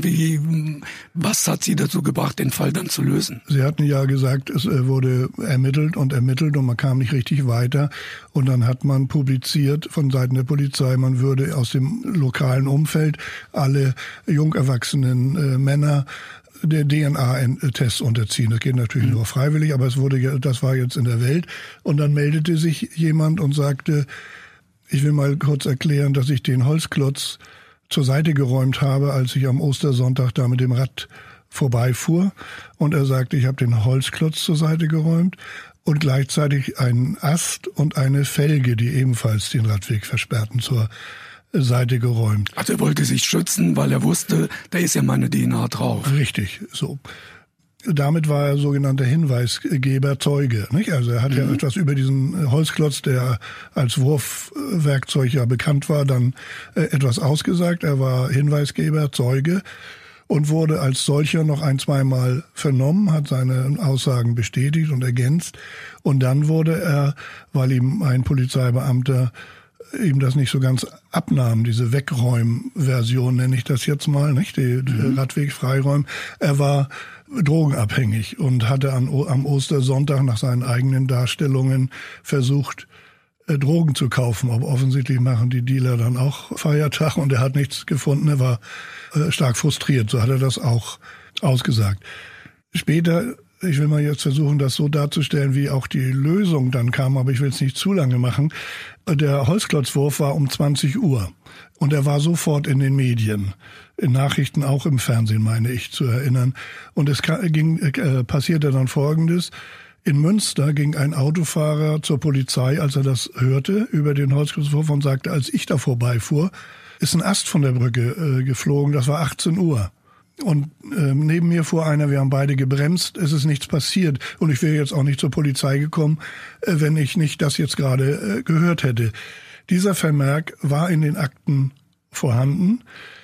Was hat Sie dazu gebracht, den Fall dann zu lösen? Sie hatten ja gesagt, es wurde ermittelt und man kam nicht richtig weiter. Und dann hat man publiziert von Seiten der Polizei, man würde aus dem lokalen Umfeld alle jung erwachsenen Männer der DNA-Tests unterziehen. Das geht natürlich nur freiwillig, aber das war jetzt in der Welt. Und dann meldete sich jemand und sagte, ich will mal kurz erklären, dass ich den Holzklotz zur Seite geräumt habe, als ich am Ostersonntag da mit dem Rad vorbeifuhr. Und er sagte, ich habe den Holzklotz zur Seite geräumt und gleichzeitig einen Ast und eine Felge, die ebenfalls den Radweg versperrten, zur Seite geräumt. Also er wollte sich schützen, weil er wusste, da ist ja meine DNA drauf. Richtig, so. Damit war er sogenannter Hinweisgeber, Zeuge, nicht? Also er hat ja etwas über diesen Holzklotz, der als Wurfwerkzeug ja bekannt war, dann etwas ausgesagt. Er war Hinweisgeber, Zeuge und wurde als solcher noch 1-2 Mal vernommen, hat seine Aussagen bestätigt und ergänzt. Und dann wurde er, weil ihm ein Polizeibeamter ihm das nicht so ganz abnahm, diese Wegräumversion nenne ich das jetzt mal, nicht? Die Radweg freiräumen. Er war drogenabhängig und hatte am Ostersonntag nach seinen eigenen Darstellungen versucht, Drogen zu kaufen. Aber offensichtlich machen die Dealer dann auch Feiertag und er hat nichts gefunden. Er war stark frustriert. So hat er das auch ausgesagt. Später, ich will mal jetzt versuchen, das so darzustellen, wie auch die Lösung dann kam, aber ich will es nicht zu lange machen. Der Holzklotzwurf war um 20 Uhr und er war sofort in den Medien. In Nachrichten, auch im Fernsehen, meine ich zu erinnern. Und es passierte dann Folgendes. In Münster ging ein Autofahrer zur Polizei, als er das hörte, über den Holzklotzwurf und sagte, als ich da vorbeifuhr, ist ein Ast von der Brücke geflogen. Das war 18 Uhr. Und neben mir fuhr einer, wir haben beide gebremst, es ist nichts passiert. Und ich wäre jetzt auch nicht zur Polizei gekommen, wenn ich nicht das jetzt gerade gehört hätte. Dieser Vermerk war in den Akten vorhanden.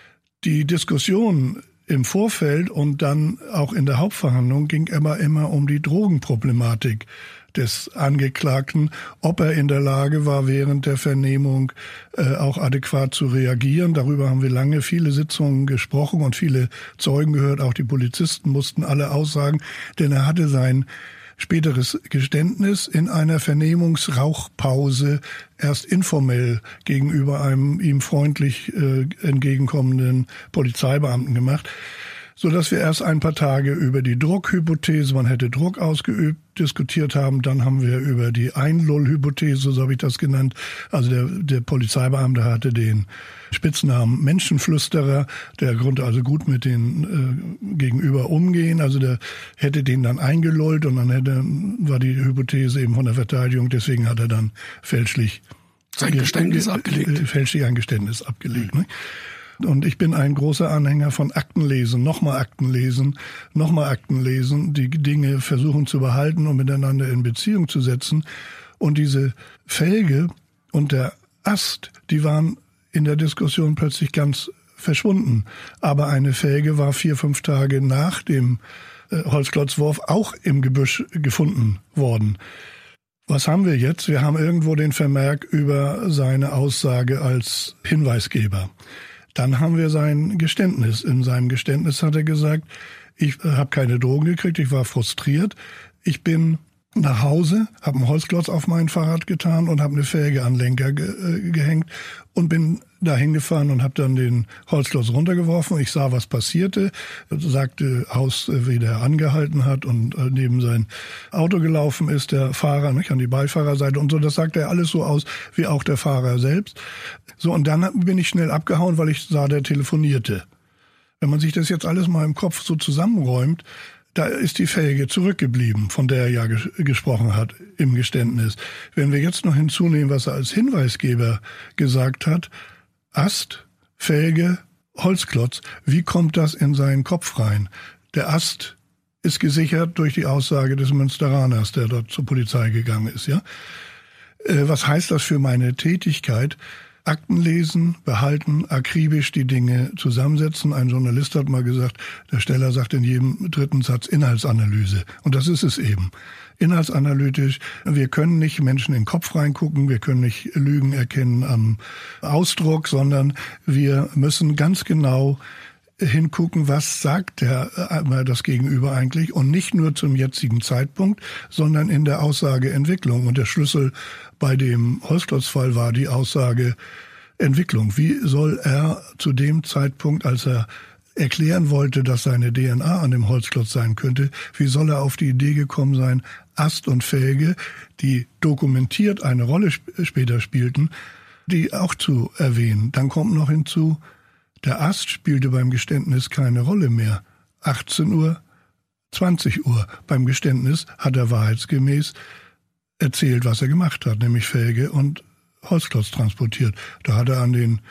Die Diskussion im Vorfeld und dann auch in der Hauptverhandlung ging immer um die Drogenproblematik des Angeklagten, ob er in der Lage war, während der Vernehmung auch adäquat zu reagieren. Darüber haben wir lange viele Sitzungen gesprochen und viele Zeugen gehört. Auch die Polizisten mussten alle aussagen, denn er hatte sein späteres Geständnis in einer Vernehmungsrauchpause erst informell gegenüber einem ihm freundlich entgegenkommenden Polizeibeamten gemacht, so dass wir erst ein paar Tage über die Druckhypothese, man hätte Druck ausgeübt, diskutiert haben. Dann haben wir über die Einlull-Hypothese, so habe ich das genannt. Also der Polizeibeamte hatte den Spitznamen Menschenflüsterer. Der konnte also gut mit den Gegenüber umgehen. Also der hätte den dann eingelullt und dann war die Hypothese eben von der Verteidigung. Deswegen hat er dann fälschlich sein Geständnis abgelegt. Fälschlich ein Geständnis abgelegt. Ne? Und ich bin ein großer Anhänger von Aktenlesen, nochmal Akten lesen, die Dinge versuchen zu behalten und miteinander in Beziehung zu setzen. Und diese Felge und der Ast, die waren in der Diskussion plötzlich ganz verschwunden. Aber eine Felge war 4-5 Tage nach dem Holzklotzwurf auch im Gebüsch gefunden worden. Was haben wir jetzt? Wir haben irgendwo den Vermerk über seine Aussage als Hinweisgeber. Dann haben wir sein Geständnis. In seinem Geständnis hat er gesagt, ich habe keine Drogen gekriegt, ich war frustriert. Ich bin nach Hause, habe einen Holzklotz auf mein Fahrrad getan und habe eine Felge an den Lenker gehängt und bin dahin gefahren und habe dann den Holzklotz runtergeworfen. Ich sah, was passierte, sagte aus, wie der angehalten hat und neben sein Auto gelaufen ist, der Fahrer, nicht, an die Beifahrerseite und so. Das sagte er alles so aus, wie auch der Fahrer selbst. So, und dann bin ich schnell abgehauen, weil ich sah, der telefonierte. Wenn man sich das jetzt alles mal im Kopf so zusammenräumt, da ist die Felge zurückgeblieben, von der er ja gesprochen hat im Geständnis. Wenn wir jetzt noch hinzunehmen, was er als Hinweisgeber gesagt hat, Ast, Felge, Holzklotz, wie kommt das in seinen Kopf rein? Der Ast ist gesichert durch die Aussage des Münsteraners, der dort zur Polizei gegangen ist. Ja? Was heißt das für meine Tätigkeit? Akten lesen, behalten, akribisch die Dinge zusammensetzen. Ein Journalist hat mal gesagt, der Steller sagt in jedem dritten Satz Inhaltsanalyse. Und das ist es eben. Inhaltsanalytisch. Wir können nicht Menschen in den Kopf reingucken, wir können nicht Lügen erkennen am Ausdruck, sondern wir müssen ganz genau hingucken, was sagt das Gegenüber eigentlich und nicht nur zum jetzigen Zeitpunkt, sondern in der Aussageentwicklung. Und der Schlüssel bei dem Holzklotzfall war die Aussageentwicklung. Wie soll er zu dem Zeitpunkt, als er erklären wollte, dass seine DNA an dem Holzklotz sein könnte, wie soll er auf die Idee gekommen sein, Ast und Felge, die dokumentiert eine Rolle später spielten, die auch zu erwähnen. Dann kommt noch hinzu, Der Ast spielte beim Geständnis keine Rolle mehr. 18 Uhr, 20 Uhr. Beim Geständnis hat er wahrheitsgemäß erzählt, was er gemacht hat, nämlich Felge und Holzklotz transportiert. Da hat er an den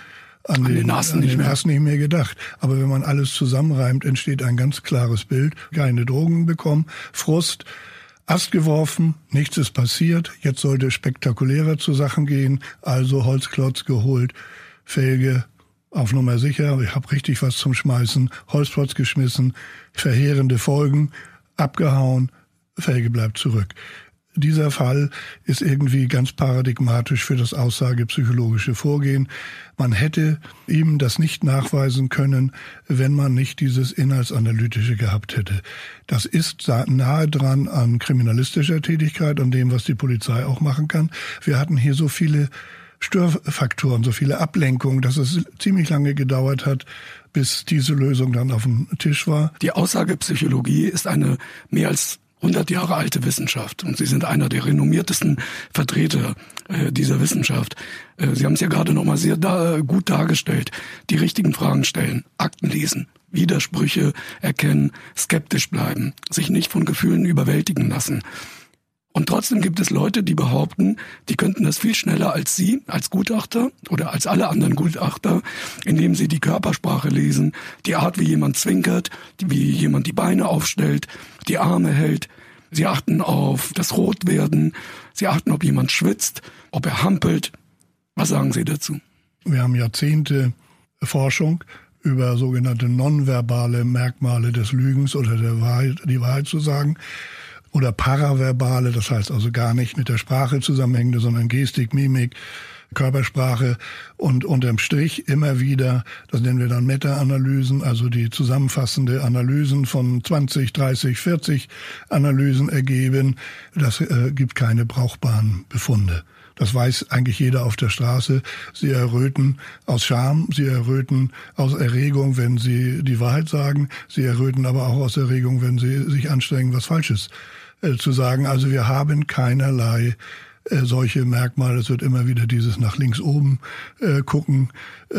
Ast nicht mehr gedacht. Aber wenn man alles zusammenreimt, entsteht ein ganz klares Bild. Keine Drogen bekommen, Frust, Ast geworfen, nichts ist passiert. Jetzt sollte es spektakulärer zu Sachen gehen. Also Holzklotz geholt, Felge auf Nummer sicher. Ich habe richtig was zum Schmeißen. Holzklotz geschmissen, verheerende Folgen, abgehauen, Felge bleibt zurück. Dieser Fall ist irgendwie ganz paradigmatisch für das aussagepsychologische Vorgehen. Man hätte ihm das nicht nachweisen können, wenn man nicht dieses Inhaltsanalytische gehabt hätte. Das ist nahe dran an kriminalistischer Tätigkeit, an dem, was die Polizei auch machen kann. Wir hatten hier so viele Störfaktoren, so viele Ablenkungen, dass es ziemlich lange gedauert hat, bis diese Lösung dann auf dem Tisch war. Die Aussagepsychologie ist eine mehr als 100 Jahre alte Wissenschaft und Sie sind einer der renommiertesten Vertreter dieser Wissenschaft. Sie haben es ja gerade nochmal sehr gut dargestellt. Die richtigen Fragen stellen, Akten lesen, Widersprüche erkennen, skeptisch bleiben, sich nicht von Gefühlen überwältigen lassen. Und trotzdem gibt es Leute, die behaupten, die könnten das viel schneller als Sie, als Gutachter oder als alle anderen Gutachter, indem sie die Körpersprache lesen, die Art, wie jemand zwinkert, wie jemand die Beine aufstellt, die Arme hält. Sie achten auf das Rotwerden, sie achten, ob jemand schwitzt, ob er hampelt. Was sagen Sie dazu? Wir haben Jahrzehnte Forschung über sogenannte nonverbale Merkmale des Lügens oder der Wahrheit, die Wahrheit zu sagen. Oder paraverbale, das heißt also gar nicht mit der Sprache zusammenhängende, sondern Gestik, Mimik, Körpersprache und unterm Strich immer wieder, das nennen wir dann Meta-Analysen, also die zusammenfassende Analysen von 20, 30, 40 Analysen ergeben. Das gibt keine brauchbaren Befunde. Das weiß eigentlich jeder auf der Straße. Sie erröten aus Scham, sie erröten aus Erregung, wenn sie die Wahrheit sagen. Sie erröten aber auch aus Erregung, wenn sie sich anstrengen, was Falsches zu sagen. Also wir haben keinerlei solche Merkmale. Es wird immer wieder dieses nach links oben gucken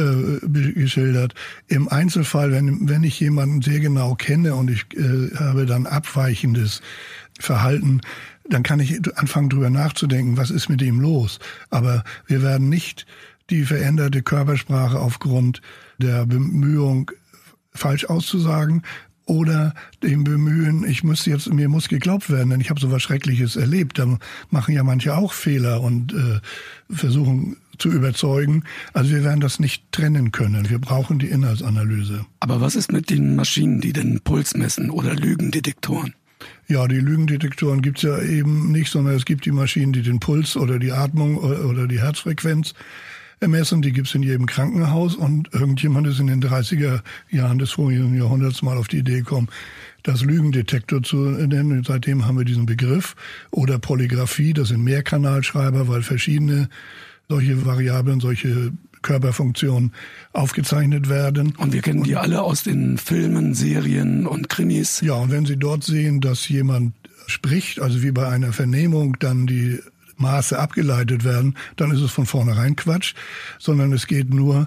geschildert. Im Einzelfall, wenn ich jemanden sehr genau kenne und ich habe dann abweichendes Verhalten, dann kann ich anfangen, drüber nachzudenken, was ist mit ihm los. Aber wir werden nicht die veränderte Körpersprache aufgrund der Bemühung, falsch auszusagen oder dem Bemühen, mir muss geglaubt werden, denn ich habe so was Schreckliches erlebt. Da machen ja manche auch Fehler und versuchen zu überzeugen. Also wir werden das nicht trennen können. Wir brauchen die Inhaltsanalyse. Aber was ist mit den Maschinen, die den Puls messen oder Lügendetektoren? Ja, die Lügendetektoren gibt's ja eben nicht, sondern es gibt die Maschinen, die den Puls oder die Atmung oder die Herzfrequenz messen. Die gibt's in jedem Krankenhaus und irgendjemand ist in den 30er Jahren des vorigen Jahrhunderts mal auf die Idee gekommen, das Lügendetektor zu nennen. Und seitdem haben wir diesen Begriff. Oder Polygraphie, das sind Mehrkanalschreiber, weil verschiedene solche Variablen, solche Körperfunktionen aufgezeichnet werden. Und wir kennen die alle aus den Filmen, Serien und Krimis. Ja, und wenn Sie dort sehen, dass jemand spricht, also wie bei einer Vernehmung dann die Maße abgeleitet werden, dann ist es von vornherein Quatsch, sondern es geht nur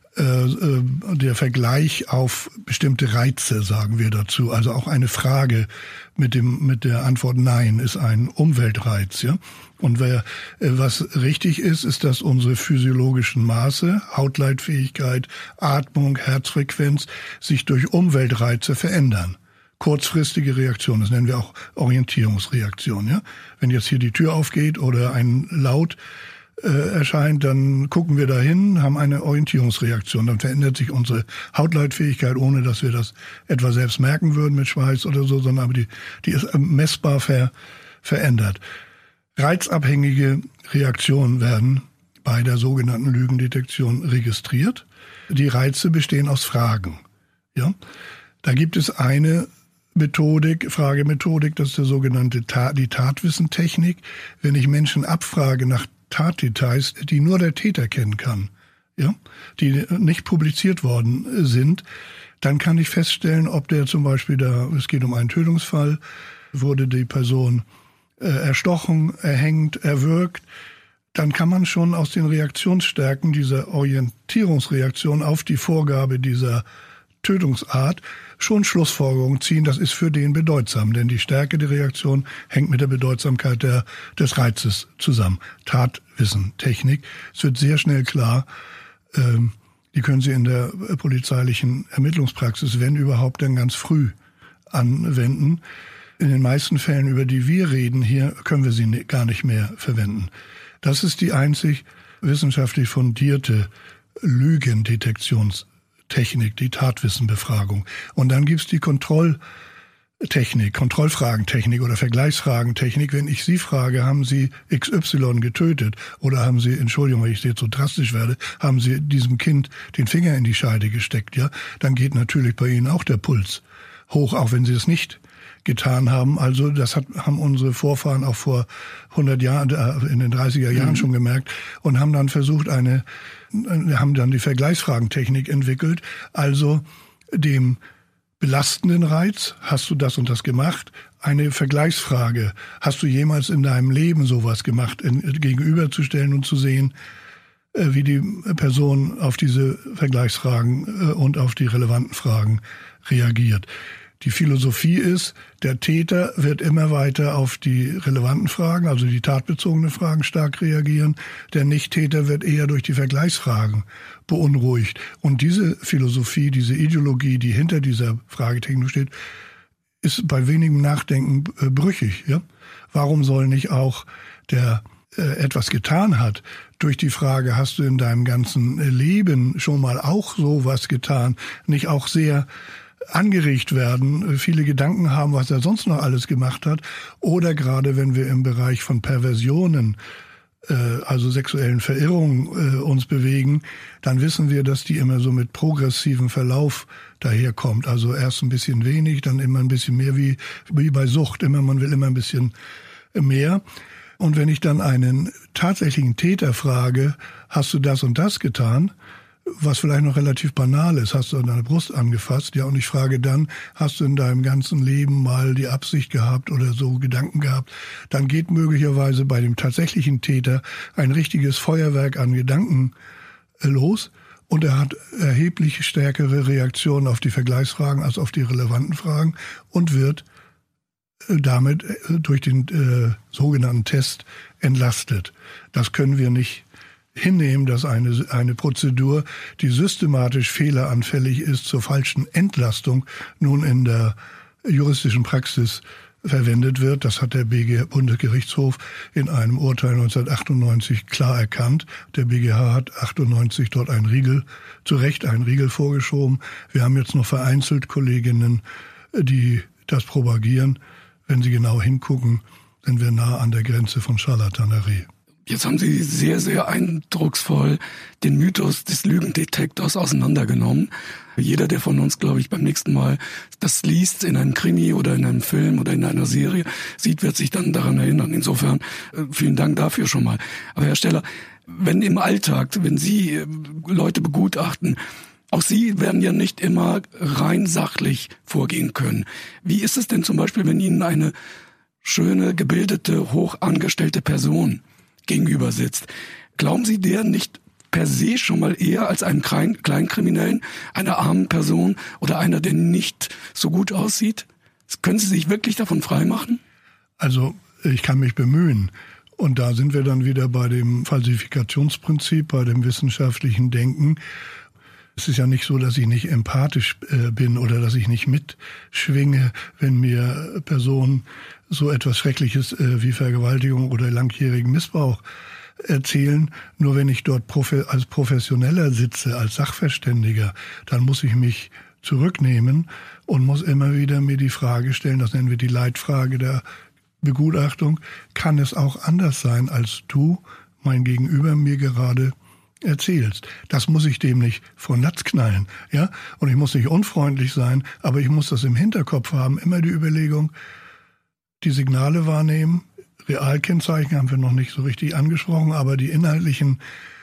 der Vergleich auf bestimmte Reize, sagen wir dazu. Also auch eine Frage mit der Antwort Nein ist ein Umweltreiz, ja. Und was richtig ist, dass unsere physiologischen Maße, Hautleitfähigkeit, Atmung, Herzfrequenz sich durch Umweltreize verändern. Kurzfristige Reaktion, das nennen wir auch Orientierungsreaktion, ja. Wenn jetzt hier die Tür aufgeht oder ein Laut erscheint, dann gucken wir dahin, haben eine Orientierungsreaktion. Dann verändert sich unsere Hautleitfähigkeit, ohne dass wir das etwa selbst merken würden mit Schweiß oder so, sondern aber die ist messbar verändert. Reizabhängige Reaktionen werden bei der sogenannten Lügendetektion registriert. Die Reize bestehen aus Fragen. Ja? Da gibt es eine Fragemethodik, das ist der sogenannte die Tatwissentechnik. Wenn ich Menschen abfrage nach Tatdetails, die nur der Täter kennen kann, ja, die nicht publiziert worden sind, dann kann ich feststellen, ob der zum Beispiel es geht um einen Tötungsfall, wurde die Person erstochen, erhängt, erwürgt, dann kann man schon aus den Reaktionsstärken dieser Orientierungsreaktion auf die Vorgabe dieser Tötungsart schon Schlussfolgerungen ziehen, das ist für den bedeutsam, denn die Stärke der Reaktion hängt mit der Bedeutsamkeit des Reizes zusammen. Tatwissen, Technik, es wird sehr schnell klar, die können Sie in der polizeilichen Ermittlungspraxis, wenn überhaupt, dann ganz früh anwenden. In den meisten Fällen, über die wir reden hier, können wir sie gar nicht mehr verwenden. Das ist die einzig wissenschaftlich fundierte Lügendetektionstechnik, die Tatwissenbefragung. Und dann gibt's die Kontrolltechnik, Kontrollfragentechnik oder Vergleichsfragentechnik. Wenn ich Sie frage, haben Sie XY getötet oder haben Sie, Entschuldigung, wenn ich jetzt so drastisch werde, haben Sie diesem Kind den Finger in die Scheide gesteckt, ja? Dann geht natürlich bei Ihnen auch der Puls hoch, auch wenn Sie es nicht getan haben. Also das haben unsere Vorfahren auch vor 100 Jahren, in den 30er Jahren schon gemerkt und haben dann versucht, haben dann die Vergleichsfragentechnik entwickelt. Also dem belastenden Reiz, hast du das und das gemacht? Eine Vergleichsfrage, hast du jemals in deinem Leben sowas gemacht, gegenüberzustellen und zu sehen, wie die Person auf diese Vergleichsfragen und auf die relevanten Fragen reagiert. Die Philosophie ist, der Täter wird immer weiter auf die relevanten Fragen, also die tatbezogenen Fragen, stark reagieren. Der Nicht-Täter wird eher durch die Vergleichsfragen beunruhigt. Und diese Philosophie, diese Ideologie, die hinter dieser Fragetechnik steht, ist bei wenigem Nachdenken brüchig. Ja? Warum soll nicht auch der etwas getan hat, durch die Frage, hast du in deinem ganzen Leben schon mal auch sowas getan, nicht auch sehr angeregt werden, viele Gedanken haben, was er sonst noch alles gemacht hat. Oder gerade wenn wir im Bereich von Perversionen, also sexuellen Verirrungen uns bewegen, dann wissen wir, dass die immer so mit progressivem Verlauf daherkommt. Also erst ein bisschen wenig, dann immer ein bisschen mehr, wie bei Sucht. Man will immer ein bisschen mehr. Und wenn ich dann einen tatsächlichen Täter frage, hast du das und das getan? Was vielleicht noch relativ banal ist, hast du an deine Brust angefasst, ja, und ich frage dann, hast du in deinem ganzen Leben mal die Absicht gehabt oder so Gedanken gehabt, dann geht möglicherweise bei dem tatsächlichen Täter ein richtiges Feuerwerk an Gedanken los und er hat erheblich stärkere Reaktionen auf die Vergleichsfragen als auf die relevanten Fragen und wird damit durch den sogenannten Test entlastet. Das können wir nicht hinnehmen, dass eine Prozedur, die systematisch fehleranfällig ist, zur falschen Entlastung nun in der juristischen Praxis verwendet wird. Das hat der Bundesgerichtshof in einem Urteil 1998 klar erkannt. Der BGH hat 98 dort zu Recht einen Riegel vorgeschoben. Wir haben jetzt noch vereinzelt Kolleginnen, die das propagieren. Wenn Sie genau hingucken, sind wir nah an der Grenze von Scharlatanerie. Jetzt haben Sie sehr, sehr eindrucksvoll den Mythos des Lügendetektors auseinandergenommen. Jeder, der von uns, glaube ich, beim nächsten Mal das liest in einem Krimi oder in einem Film oder in einer Serie sieht, wird sich dann daran erinnern. Insofern vielen Dank dafür schon mal. Aber Herr Steller, wenn im Alltag, wenn Sie Leute begutachten, auch Sie werden ja nicht immer rein sachlich vorgehen können. Wie ist es denn zum Beispiel, wenn Ihnen eine schöne, gebildete, hochangestellte Person gegenüber sitzt? Glauben Sie der nicht per se schon mal eher als einem Kleinkriminellen, einer armen Person oder einer, der nicht so gut aussieht? Können Sie sich wirklich davon freimachen? Also ich kann mich bemühen. Und da sind wir dann wieder bei dem Falsifikationsprinzip, bei dem wissenschaftlichen Denken. Es ist ja nicht so, dass ich nicht empathisch bin oder dass ich nicht mitschwinge, wenn mir Personen so etwas Schreckliches wie Vergewaltigung oder langjährigen Missbrauch erzählen. Nur wenn ich dort als Professioneller sitze, als Sachverständiger, dann muss ich mich zurücknehmen und muss immer wieder mir die Frage stellen, das nennen wir die Leitfrage der Begutachtung, kann es auch anders sein, als du, mein Gegenüber, mir gerade erzählst. Das muss ich dem nicht vor Latz knallen, ja? Und ich muss nicht unfreundlich sein, aber ich muss das im Hinterkopf haben, immer die Überlegung, die Signale wahrnehmen, Realkennzeichen haben wir noch nicht so richtig angesprochen, aber die inhaltlichen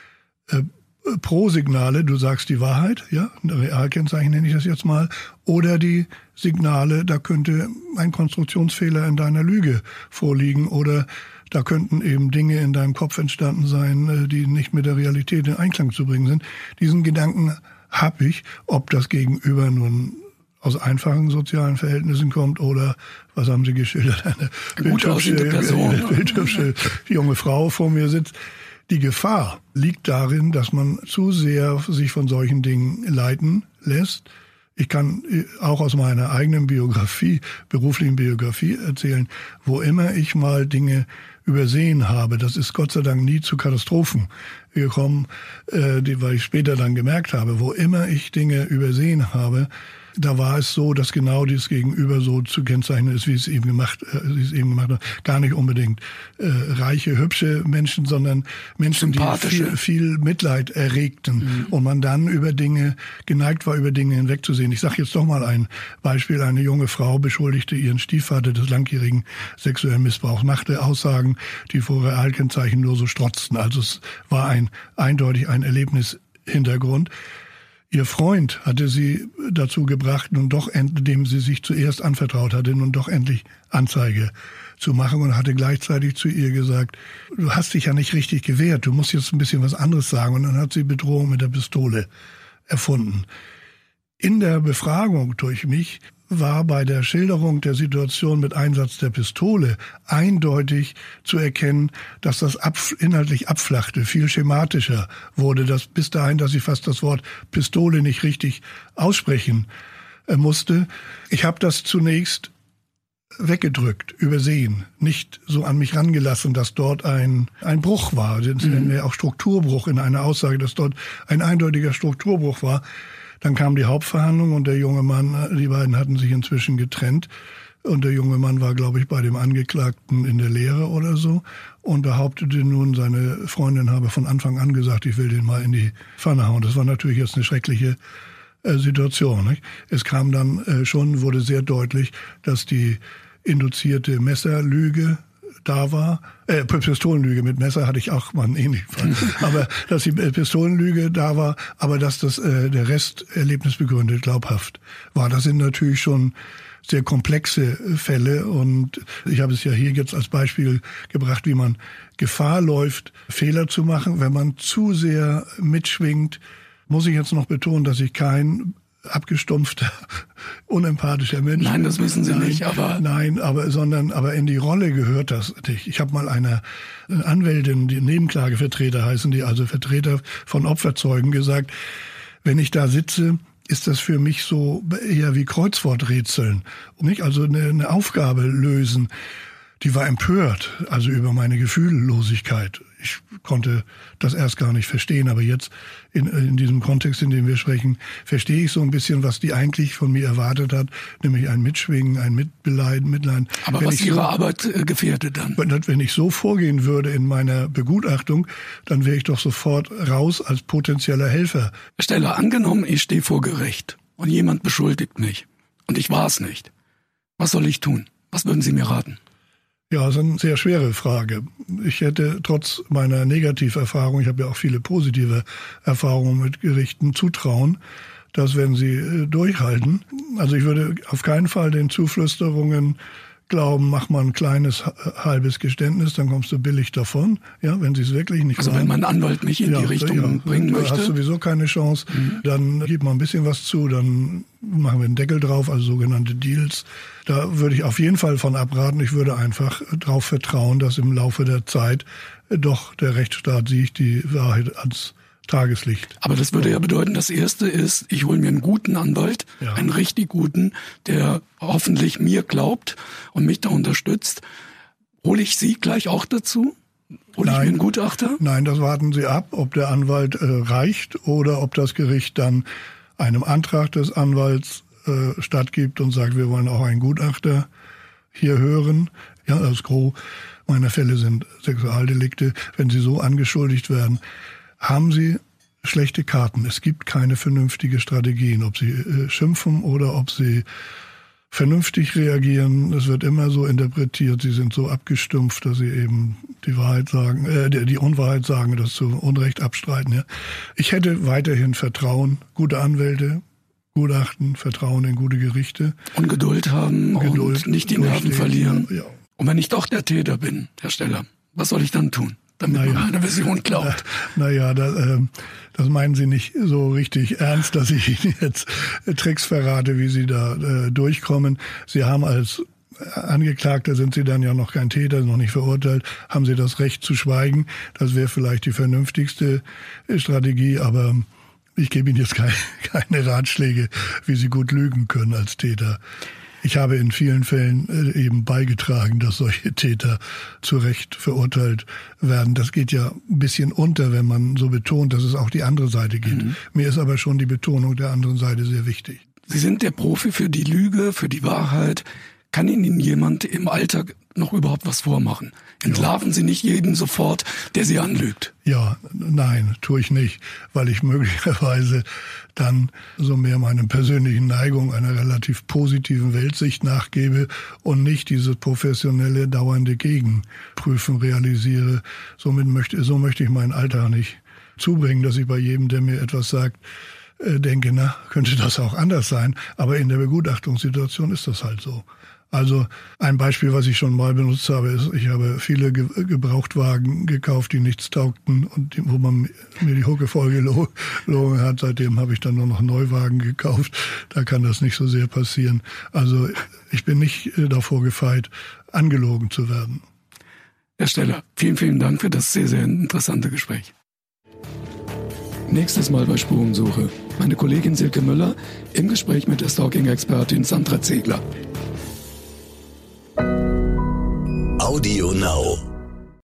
Pro-Signale, du sagst die Wahrheit, ja, Realkennzeichen nenne ich das jetzt mal, oder die Signale, da könnte ein Konstruktionsfehler in deiner Lüge vorliegen oder Da könnten eben Dinge in deinem Kopf entstanden sein, die nicht mit der Realität in Einklang zu bringen sind. Diesen Gedanken habe ich, ob das Gegenüber nun aus einfachen sozialen Verhältnissen kommt oder, was haben Sie geschildert, eine bildhübsche junge Frau vor mir sitzt. Die Gefahr liegt darin, dass man zu sehr sich von solchen Dingen leiten lässt. Ich kann auch aus meiner eigenen beruflichen Biografie erzählen, wo immer ich mal Dinge übersehen habe. Das ist Gott sei Dank nie zu Katastrophen gekommen, weil ich später dann gemerkt habe, wo immer ich Dinge übersehen habe, da war es so, dass genau dieses Gegenüber so zu kennzeichnen ist, wie es eben gemacht hat. Gar nicht unbedingt reiche, hübsche Menschen, sondern Menschen, die viel Mitleid erregten. Und man dann geneigt war, über Dinge hinwegzusehen. Ich sage jetzt doch mal ein Beispiel. Eine junge Frau beschuldigte ihren Stiefvater des langjährigen sexuellen Missbrauchs, machte Aussagen, die vor Realkennzeichen nur so strotzten. Also es war eindeutig ein Erlebnishintergrund. Ihr Freund hatte sie dazu gebracht, nun doch, dem sie sich zuerst anvertraut hatte, nun doch endlich Anzeige zu machen und hatte gleichzeitig zu ihr gesagt, du hast dich ja nicht richtig gewehrt, du musst jetzt ein bisschen was anderes sagen. Und dann hat sie Bedrohung mit der Pistole erfunden. In der Befragung durch mich war bei der Schilderung der Situation mit Einsatz der Pistole eindeutig zu erkennen, dass das inhaltlich abflachte, viel schematischer wurde, dass bis dahin, dass sie fast das Wort Pistole nicht richtig aussprechen musste. Ich habe das zunächst weggedrückt, übersehen, nicht so an mich rangelassen, dass dort ein Bruch war. Das nennen wir auch Strukturbruch in einer Aussage, dass dort ein eindeutiger Strukturbruch war. Dann kam die Hauptverhandlung und der junge Mann, die beiden hatten sich inzwischen getrennt. Und der junge Mann war, glaube ich, bei dem Angeklagten in der Lehre oder so und behauptete nun, seine Freundin habe von Anfang an gesagt, ich will den mal in die Pfanne hauen. Das war natürlich jetzt eine schreckliche Situation. Nicht? Es kam dann wurde sehr deutlich, dass die induzierte Messerlüge da war. Pistolenlüge mit Messer hatte ich auch mal einen ähnlichen Fall. Aber dass die Pistolenlüge da war, aber dass der Rest erlebnisbegründet glaubhaft war. Das sind natürlich schon sehr komplexe Fälle und ich habe es ja hier jetzt als Beispiel gebracht, wie man Gefahr läuft, Fehler zu machen, wenn man zu sehr mitschwingt. Muss ich jetzt noch betonen, dass ich kein abgestumpfter, unempathischer Mensch. Nein, das wissen Sie nicht, aber... Nein, aber in die Rolle gehört das nicht. Ich habe mal einer Anwältin, die Nebenklagevertreter heißen die, also Vertreter von Opferzeugen, gesagt, wenn ich da sitze, ist das für mich so eher wie Kreuzworträtseln. Nicht? Also eine Aufgabe lösen. Die war empört, also über meine Gefühllosigkeit. Ich konnte das erst gar nicht verstehen, aber jetzt in diesem Kontext, in dem wir sprechen, verstehe ich so ein bisschen, was die eigentlich von mir erwartet hat, nämlich ein Mitschwingen, ein Mitleiden. Aber was Ihre Arbeit gefährdet dann? Wenn ich so vorgehen würde in meiner Begutachtung, dann wäre ich doch sofort raus als potenzieller Helfer. Herr Steller, angenommen, ich stehe vor Gericht und jemand beschuldigt mich und ich war es nicht. Was soll ich tun? Was würden Sie mir raten? Ja, das ist eine sehr schwere Frage. Ich hätte trotz meiner Negativerfahrung, ich habe ja auch viele positive Erfahrungen mit Gerichten, zutrauen, dass wenn sie durchhalten, also ich würde auf keinen Fall den Zuflüsterungen glauben, mach mal ein kleines halbes Geständnis, dann kommst du billig davon, ja, wenn sie es wirklich nicht Also wollen. Wenn mein Anwalt mich in die Richtung bringen möchte. Du hast sowieso keine Chance, dann gib mal ein bisschen was zu, dann machen wir einen Deckel drauf, also sogenannte Deals. Da würde ich auf jeden Fall von abraten. Ich würde einfach darauf vertrauen, dass im Laufe der Zeit doch der Rechtsstaat siegt, die Wahrheit ans Tageslicht. Aber das würde ja bedeuten, das Erste ist, ich hole mir einen guten Anwalt, einen richtig guten, der hoffentlich mir glaubt und mich da unterstützt. Hole ich Sie gleich auch dazu? Hole ich mir einen Gutachter? Nein, das warten Sie ab, ob der Anwalt reicht oder ob das Gericht dann einem Antrag des Anwalts stattgibt und sagt, wir wollen auch einen Gutachter hier hören. Ja, das Gros meiner Fälle sind Sexualdelikte. Wenn sie so angeschuldigt werden, haben sie schlechte Karten. Es gibt keine vernünftige Strategien, ob sie schimpfen oder ob sie vernünftig reagieren. Es wird immer so interpretiert, sie sind so abgestumpft, dass sie eben die Wahrheit sagen, die Unwahrheit sagen, das zu Unrecht abstreiten. Ja. Ich hätte weiterhin Vertrauen, gute Anwälte, Gutachten, Vertrauen in gute Gerichte. Und Geduld haben und nicht die Nerven verlieren. Ja. Und wenn ich doch der Täter bin, Herr Steller, Was soll ich dann tun, damit man eine Version glaubt? Das meinen Sie nicht so richtig ernst, dass ich Ihnen jetzt Tricks verrate, wie Sie da durchkommen. Sie haben als Angeklagter, sind Sie dann ja noch kein Täter, noch nicht verurteilt, haben Sie das Recht zu schweigen. Das wäre vielleicht die vernünftigste Strategie, aber ich gebe Ihnen jetzt keine Ratschläge, wie Sie gut lügen können als Täter. Ich habe in vielen Fällen eben beigetragen, dass solche Täter zu Recht verurteilt werden. Das geht ja ein bisschen unter, wenn man so betont, dass es auch die andere Seite gibt. Mir ist aber schon die Betonung der anderen Seite sehr wichtig. Sie sind der Profi für die Lüge, für die Wahrheit. Kann Ihnen jemand im Alltag noch überhaupt was vormachen? Entlarven Sie nicht jeden sofort, der Sie anlügt? Ja, nein, tue ich nicht, weil ich möglicherweise dann so mehr meinen persönlichen Neigungen einer relativ positiven Weltsicht nachgebe und nicht diese professionelle, dauernde Gegenprüfen realisiere. So möchte ich meinen Alltag nicht zubringen, dass ich bei jedem, der mir etwas sagt, denke, na, könnte das auch anders sein. Aber in der Begutachtungssituation ist das halt so. Also ein Beispiel, was ich schon mal benutzt habe, ist, ich habe viele Gebrauchtwagen gekauft, die nichts taugten und wo man mir die Hucke vollgelogen hat. Seitdem habe ich dann nur noch Neuwagen gekauft. Da kann das nicht so sehr passieren. Also ich bin nicht davor gefeit, angelogen zu werden. Herr Steller, vielen, vielen Dank für das sehr, sehr interessante Gespräch. Nächstes Mal bei Spurensuche. Meine Kollegin Silke Müller im Gespräch mit der Stalking-Expertin Sandra Ziegler. Audio Now.